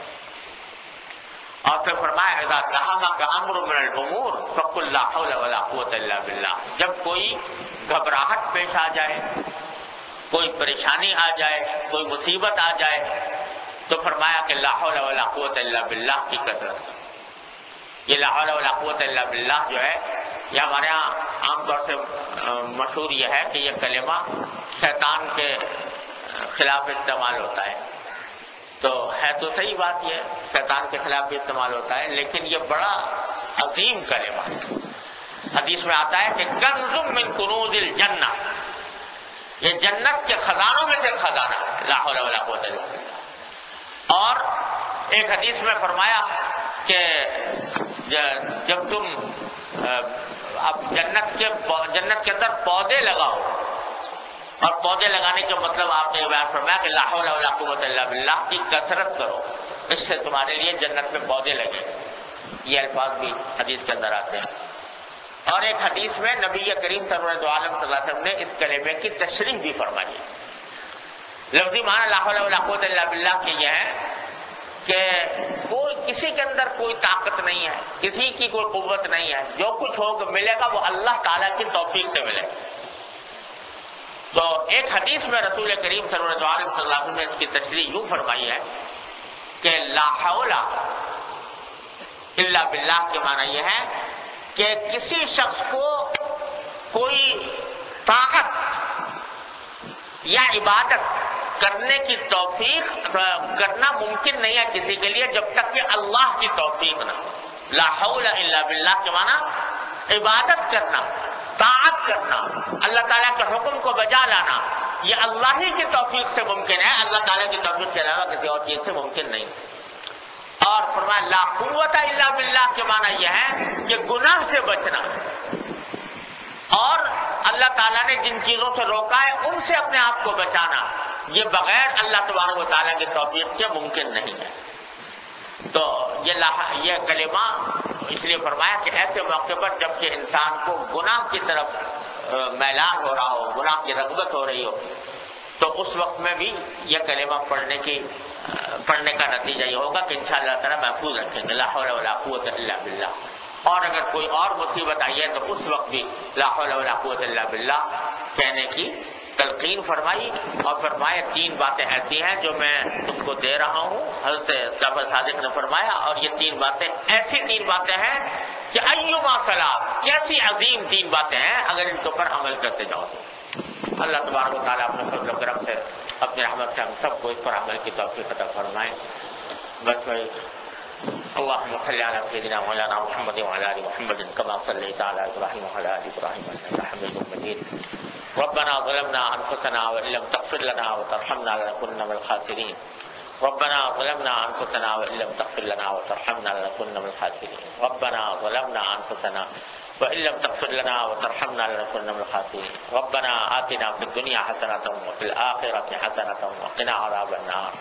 اور پھر فرمایا اذا دہمک امر من الامور فقل لا حول ولا قوة الا باللہ, جب کوئی گھبراہٹ پیش آ جائے, کوئی پریشانی آ جائے, کوئی مصیبت آ جائے, تو فرمایا کہ لا حول ولا قوة الا باللہ کی کثرت. یہ لا حول ولا قوة الا باللہ جو ہے یہ ہمارے یہاں عام طور سے مشہور یہ ہے کہ یہ کلمہ شیطان کے خلاف استعمال ہوتا ہے. تو ہے تو صحیح بات, یہ شیطان کے خلاف بھی استعمال ہوتا ہے, لیکن یہ بڑا عظیم کلمہ ہے. حدیث میں آتا ہے کہ کنز من کنوز الجنہ, یہ جنت کے خزانوں میں سے خزانہ ہے لا حول ولا قوة الا باللہ. اور ایک حدیث میں فرمایا کہ جب تم اب جنت کے جنت کے اندر پودے لگاؤ اور پودے لگانے کا مطلب آپ نے بیان فرمایا کہ لا حول ولا قوت الا باللہ کی کثرت کرو، اس سے تمہارے لیے جنت میں پودے لگے. یہ الفاظ بھی حدیث کے اندر آتے ہیں. اور ایک حدیث میں نبی کریم سرورت عالم صلی اللہ علیہ وسلم نے اس کلمے کی تشریح بھی فرمائی ہے. لفظی معنی لا حول ولا قوت الا باللہ کی یہ ہے کہ کوئی کسی کے اندر کوئی طاقت نہیں ہے، کسی کی کوئی قوت نہیں ہے، جو کچھ ہوگا ملے گا وہ اللہ تعالیٰ کی توفیق سے ملے گا. تو ایک حدیث میں رسول کریم صلی اللہ علیہ وسلم نے اس کی تشریح یوں فرمائی ہے کہ لا حول الا باللہ کے معنی یہ ہے کہ کسی شخص کو کوئی طاقت یا عبادت کرنے کی توفیق کرنا ممکن نہیں ہے کسی کے لیے جب تک کہ اللہ کی توفیق نہ ہو. لا حول الا باللہ کے معنی عبادت کرنا، طاعت کرنا، اللہ تعالیٰ کے حکم کو بجا لانا، یہ اللہ ہی کی توفیق سے ممکن ہے، اللہ تعالیٰ کی توفیق کے علاوہ کسی اور چیز سے ممکن نہیں. اور فرمایا لا قوت الا باللہ کے معنی یہ ہے کہ گناہ سے بچنا اور اللہ تعالیٰ نے جن چیزوں سے روکا ہے ان سے اپنے آپ کو بچانا، یہ بغیر اللہ تبارک و تعالیٰ کی توفیق کے ممکن نہیں ہے. تو یہ یہ کلمہ اس لیے فرمایا کہ ایسے موقع پر جب کہ انسان کو گناہ کی طرف میلان ہو رہا ہو، گناہ کی رغبت ہو رہی ہو، تو اس وقت میں بھی یہ کلمہ پڑھنے کی پڑھنے کا نتیجہ یہ ہوگا کہ انشاءاللہ تعالیٰ محفوظ رکھیں گے لا حول ولا قوت الا باللہ. اور اگر کوئی اور مصیبت آئی ہے تو اس وقت بھی لا حول ولا قوت الا باللہ کہنے کی تلقین فرمائی. اور فرمایا تین باتیں ایسی ہیں جو میں تم کو دے رہا ہوں، حضرت جعفر صادق نے فرمایا، اور یہ تین باتیں ایسی تین باتیں ہیں کہ ایما صلاۃ، کیسی عظیم تین باتیں ہیں اگر ان کے اوپر عمل کرتے جاؤ تو اللہ تبارک و تعالیٰ اپنے فضل و کرم سے اپنے رحمت سے ہم سب کو اس پر عمل کی توفیق عطا فرمائیں. بس بھائی اللهم صل على سيدنا مولانا محمد وعلى ال محمد كما صليت على ابراهيم وعلى ال ابراهيم انك حميد مجيد. ربنا ظلمنا انفسنا وان لم تغفر لنا وترحمنا لنكونن من الخاسرين. ربنا ظلمنا انفسنا وان لم تغفر لنا وترحمنا لنكونن من الخاسرين. ربنا ظلمنا انفسنا وان لم تغفر لنا وترحمنا لنكونن من الخاسرين. ربنا آتنا في الدنيا حسنة وفي الآخرة حسنة وقنا عذاب النار.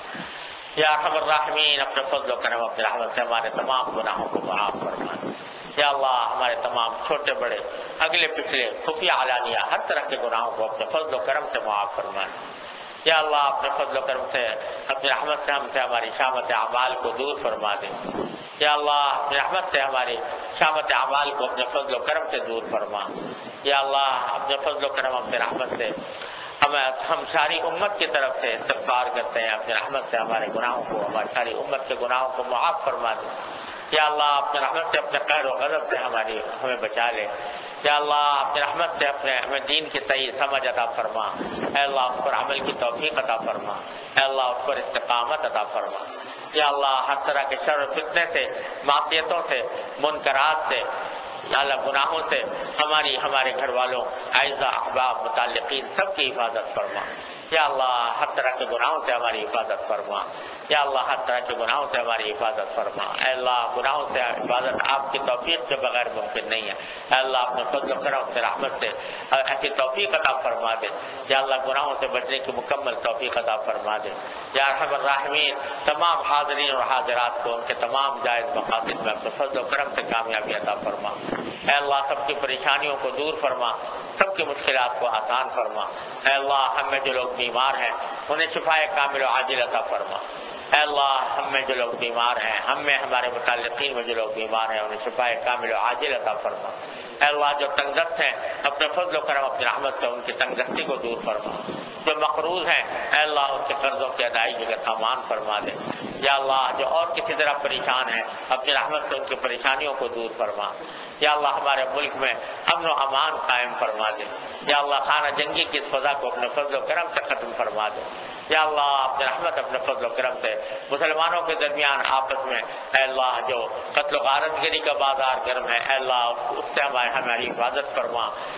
یا ارحم الراحمین اپنے فضل و کرم اپنے رحمت سے ہمارے تمام گناہوں کو معاف فرما. یا اللہ ہمارے تمام چھوٹے بڑے اگلے پچھلے خفیہ علانیہ ہر طرح کے گناہوں کو اپنے فضل و کرم سے معاف فرما. یا اللہ اپنے فضل و کرم سے اپنی رحمت سے ہم سے ہماری شامت اعمال کو دور فرما دے. یا اللہ اپنی رحمت سے ہماری شامت اعمال کو اپنے فضل و کرم سے دور فرما. یا اللہ اپنے فضل و کرم اپنے رحمت سے ہم ہم ساری امت کی طرف سے استغفار کرتے ہیں، اپنی رحمت سے ہمارے گناہوں کو، ہماری ساری امت کے گناہوں کو معاف فرما دے. یا اللہ اپنے رحمت سے اپنے قہر و غضب سے ہماری ہمیں بچا لے. یا اللہ اپنے رحمت سے اپنے ہمیں دین کی صحیح سمجھ عطا فرما. اے اللہ اس پر عمل کی توفیق عطا فرما. اے اللہ اس پر استقامت عطا فرما. یا اللہ ہر طرح کے شر و فتنے سے، معصیتوں سے، منکرات سے، یا اللہ گناہوں سے ہماری ہمارے گھر والوں، اعزاء، احباب، متعلقین سب کی حفاظت فرما. یا اللہ ہر طرح کے گناہوں سے ہماری حفاظت فرما. یا اللہ ہر طرح کے گناہوں سے ہماری حفاظت فرما. اے اللہ گناہوں سے حفاظت آپ کی توفیق کے بغیر ممکن نہیں ہے. اے اللہ اپنے فضل و کرم سے رحمت سے ایسی توفیق عطا فرما دے. یا اللہ گناہوں سے بچنے کی مکمل توفیق عطا فرما دے. یا ارحم الراحمین تمام حاضرین اور حاضرات کو ان کے تمام جائز مقاصد میں اپنے فضل و کرم سے کامیابی عطا فرما. اے اللہ سب کی پریشانیوں کو دور فرما، سب کی مشکلات کو آسان فرما. اے اللہ ہم میں جو لوگ بیمار ہیں انہیں شفائے کامل و عاجل عطا فرما. اے اللہ ہم میں جو لوگ بیمار ہیں، ہم میں ہمارے متعلقین میں جو لوگ بیمار ہیں انہیں شفائے کامل و عاجل عطا فرما. اے اللہ جو تنگ دست ہیں اپنے فضل و کرم اپنی رحمت سے ان کی تنگ دستی کو دور فرما. جو مقروض ہیں اے اللہ ان کے قرضوں کی ادائیگی کا سامان فرما دے. یا اللہ جو اور کسی طرح پریشان ہیں اپنی رحمت سے ان کی پریشانیوں کو دور فرما. یا اللہ ہمارے ملک میں امن و امان قائم فرما دے. یا اللہ خانہ جنگی کی اس فضا کو اپنے فضل و کرم سے ختم فرما دے. یا اللہ اپنے رحمت اپنے فضل و کرم سے مسلمانوں کے درمیان آپس میں اے اللہ جو قتل و غارت گری کا بازار گرم ہے اے اللہ اس سے ہماری ہماری حفاظت فرما.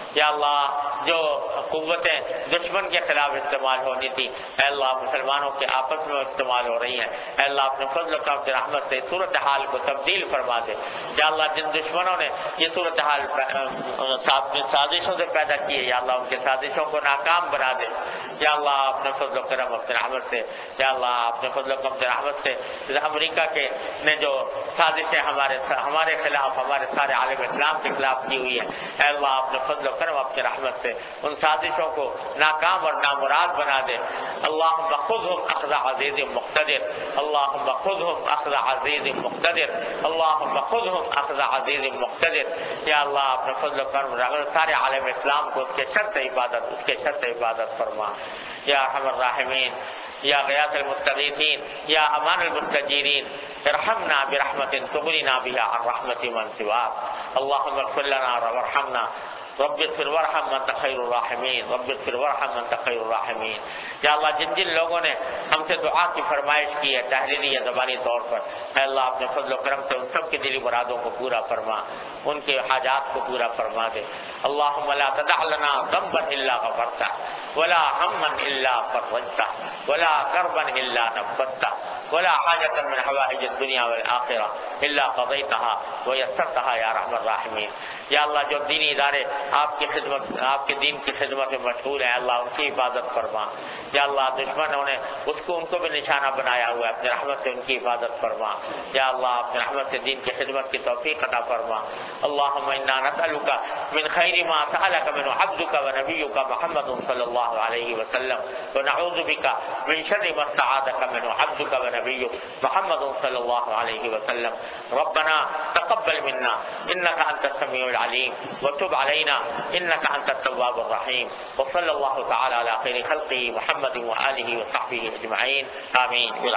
یا اللہ جو قوتیں دشمن کے خلاف استعمال ہونی تھی اے اللہ مسلمانوں کے آپس میں استعمال ہو رہی ہیں، اے اللہ اپنے فضل و کرم سے رحمت سے صورتحال کو تبدیل فرما دے۔ یا اللہ جن دشمنوں نے یہ صورتحال سازشوں سے پیدا کی ہے یا اللہ ان کے سازشوں کو ناکام بنا دے۔ یا اللہ اپنے فضل و کرم اپنے رحمت سے، یا اللہ اپنے فضل و کرم سے رحمت سے امریکہ کے نے جو سازشیں ہمارے ہمارے خلاف ہمارے سارے عالم اسلام کے خلاف کی ہوئی ہے اے اللہ اپنے فضل و کرم اپنے رحمت سے ان سازشوں کو ناکام اور نامراد بنا دے۔ اللہم خذہم اخذ عزیز مقتدر، اللہم خذہم اخذ عزیز مقتدر، اللہم خذہم اخذ عزیز مقتدر۔ یا اللہ اپنے فضل و کرم رحمت سارے عالم اسلام کو اس کے شرط عبادت اس کے شرط عبادت فرما۔ یا ارحم الراحمین، یا غیاث المستغیثین، یا امان المستجیرین، ارحمنا برحمت تغنینا بها عن رحمت من سواک۔ اللہم اغفر لنا وارحمنا، رب اغفر وارحم انت خیر الراحمین، رب اغفر وارحم انت خیر الراحمین۔ یا اللہ جن جن لوگوں نے ہم سے دعا کی فرمائش کی ہے تحریری یا زبانی طور پر اے اللہ اپنے فضل و کرم سے ان سب کی دلی مرادوں کو پورا فرما، ان کے حاجات کو پورا فرما دے۔ اللہم لا تدع لنا ذنبا الا غفرتہ، ولا ہما الا فرجتہ، ولا کربا الا نفذتہ، ولا حاجۃ من حوائج الدنیا والآخرہ الا قضیتها ویسرتها یا ارحم الراحمین۔ یا اللہ جو دینی ادارے آپ کی خدمت آپ کے دین کی خدمت میں مشغول ہیں اللہ ان کی حفاظت فرما۔ یا اللہ دشمنوں نے اس کو ان کو بھی نشانہ بنایا ہوا ہے، اپنے رحمت سے ان کی حفاظت فرما۔ یا اللہ اپنے رحمت سے دین کی خدمت کی توفیق عطا فرما۔ اللہم انا نسألک من خیر ما سألک منہ عبدک ونبیک محمد صلی اللہ علیہ وسلم، ونعوذ بک من شر ما استعاذک منہ عبدک ونبیک محمد صلی اللہ علیہ وسلم۔ ربنا تقبل منا انک انت السمیع العلیم وتب علینا انک انت التواب الرحیم، وصلی اللہ تعالی علی خیر خلقہ محمد وآلہ وصحبہ اجمعین، آمین۔